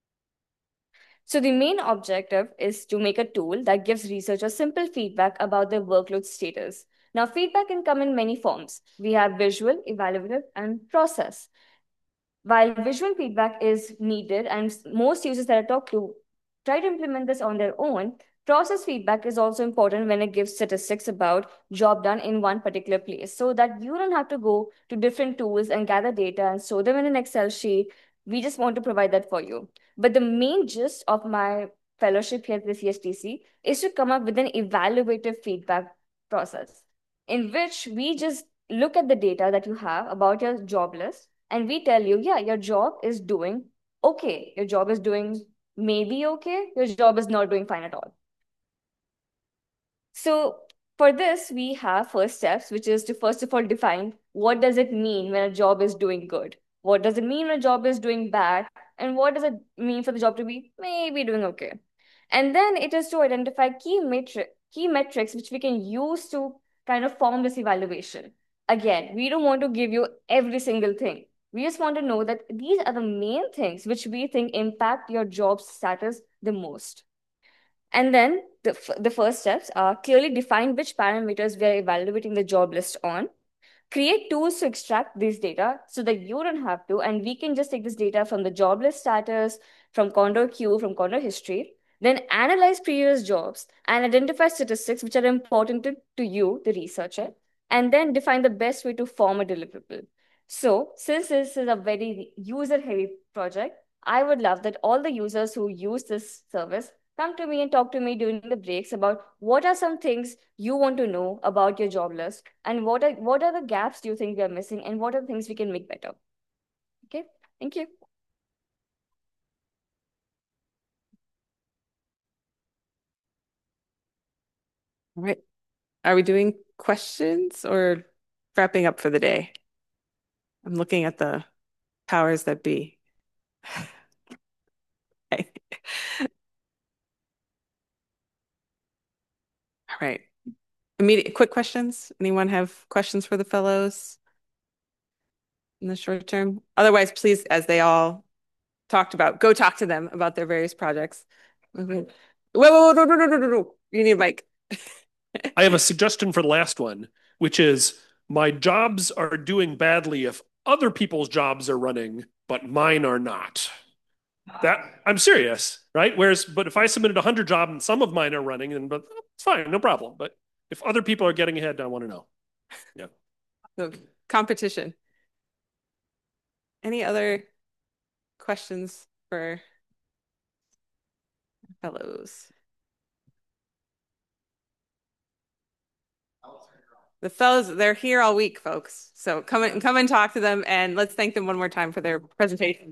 So the main objective is to make a tool that gives researchers simple feedback about their workload status. Now, feedback can come in many forms. We have visual, evaluative, and process. While visual feedback is needed, and most users that I talk to try to implement this on their own, process feedback is also important when it gives statistics about job done in one particular place, so that you don't have to go to different tools and gather data and store them in an Excel sheet. We just want to provide that for you. But the main gist of my fellowship here at the C H D C is to come up with an evaluative feedback process in which we just look at the data that you have about your job list and we tell you, yeah, your job is doing okay. Your job is doing maybe okay. Your job is not doing fine at all. So for this, we have first steps, which is to first of all define what does it mean when a job is doing good? What does it mean when a job is doing bad? And what does it mean for the job to be maybe doing okay? And then it is to identify key, metri- key metrics which we can use to kind of form this evaluation. Again, we don't want to give you every single thing. We just want to know that these are the main things which we think impact your job status the most. And then the, the first steps are clearly define which parameters we are evaluating the job list on. Create tools to extract this data so that you don't have to, and we can just take this data from the job list status, from Condor Q, from Condor history, then analyze previous jobs and identify statistics which are important to, to you, the researcher, and then define the best way to form a deliverable. So since this is a very user-heavy project, I would love that all the users who use this service come to me and talk to me during the breaks about what are some things you want to know about your job list and what are what are the gaps you think we are missing and what are the things we can make better. Okay, thank you. All right. Are we doing questions or wrapping up for the day? I'm looking at the powers that be. Okay. All right. Immediate quick questions. Anyone have questions for the fellows in the short term? Otherwise, please, as they all talked about, go talk to them about their various projects. Wait, wait, wait, wait, wait, wait, wait, wait. You need a mic. I have a suggestion for the last one, which is my jobs are doing badly if other people's jobs are running, but mine are not. That I'm serious, right? Whereas, but if I submitted a hundred jobs and some of mine are running, then but it's fine, no problem. But if other people are getting ahead, I want to know. Yeah. So, competition. Any other questions for fellows? The fellows, they're here all week, folks. So come and come and talk to them, and let's thank them one more time for their presentation.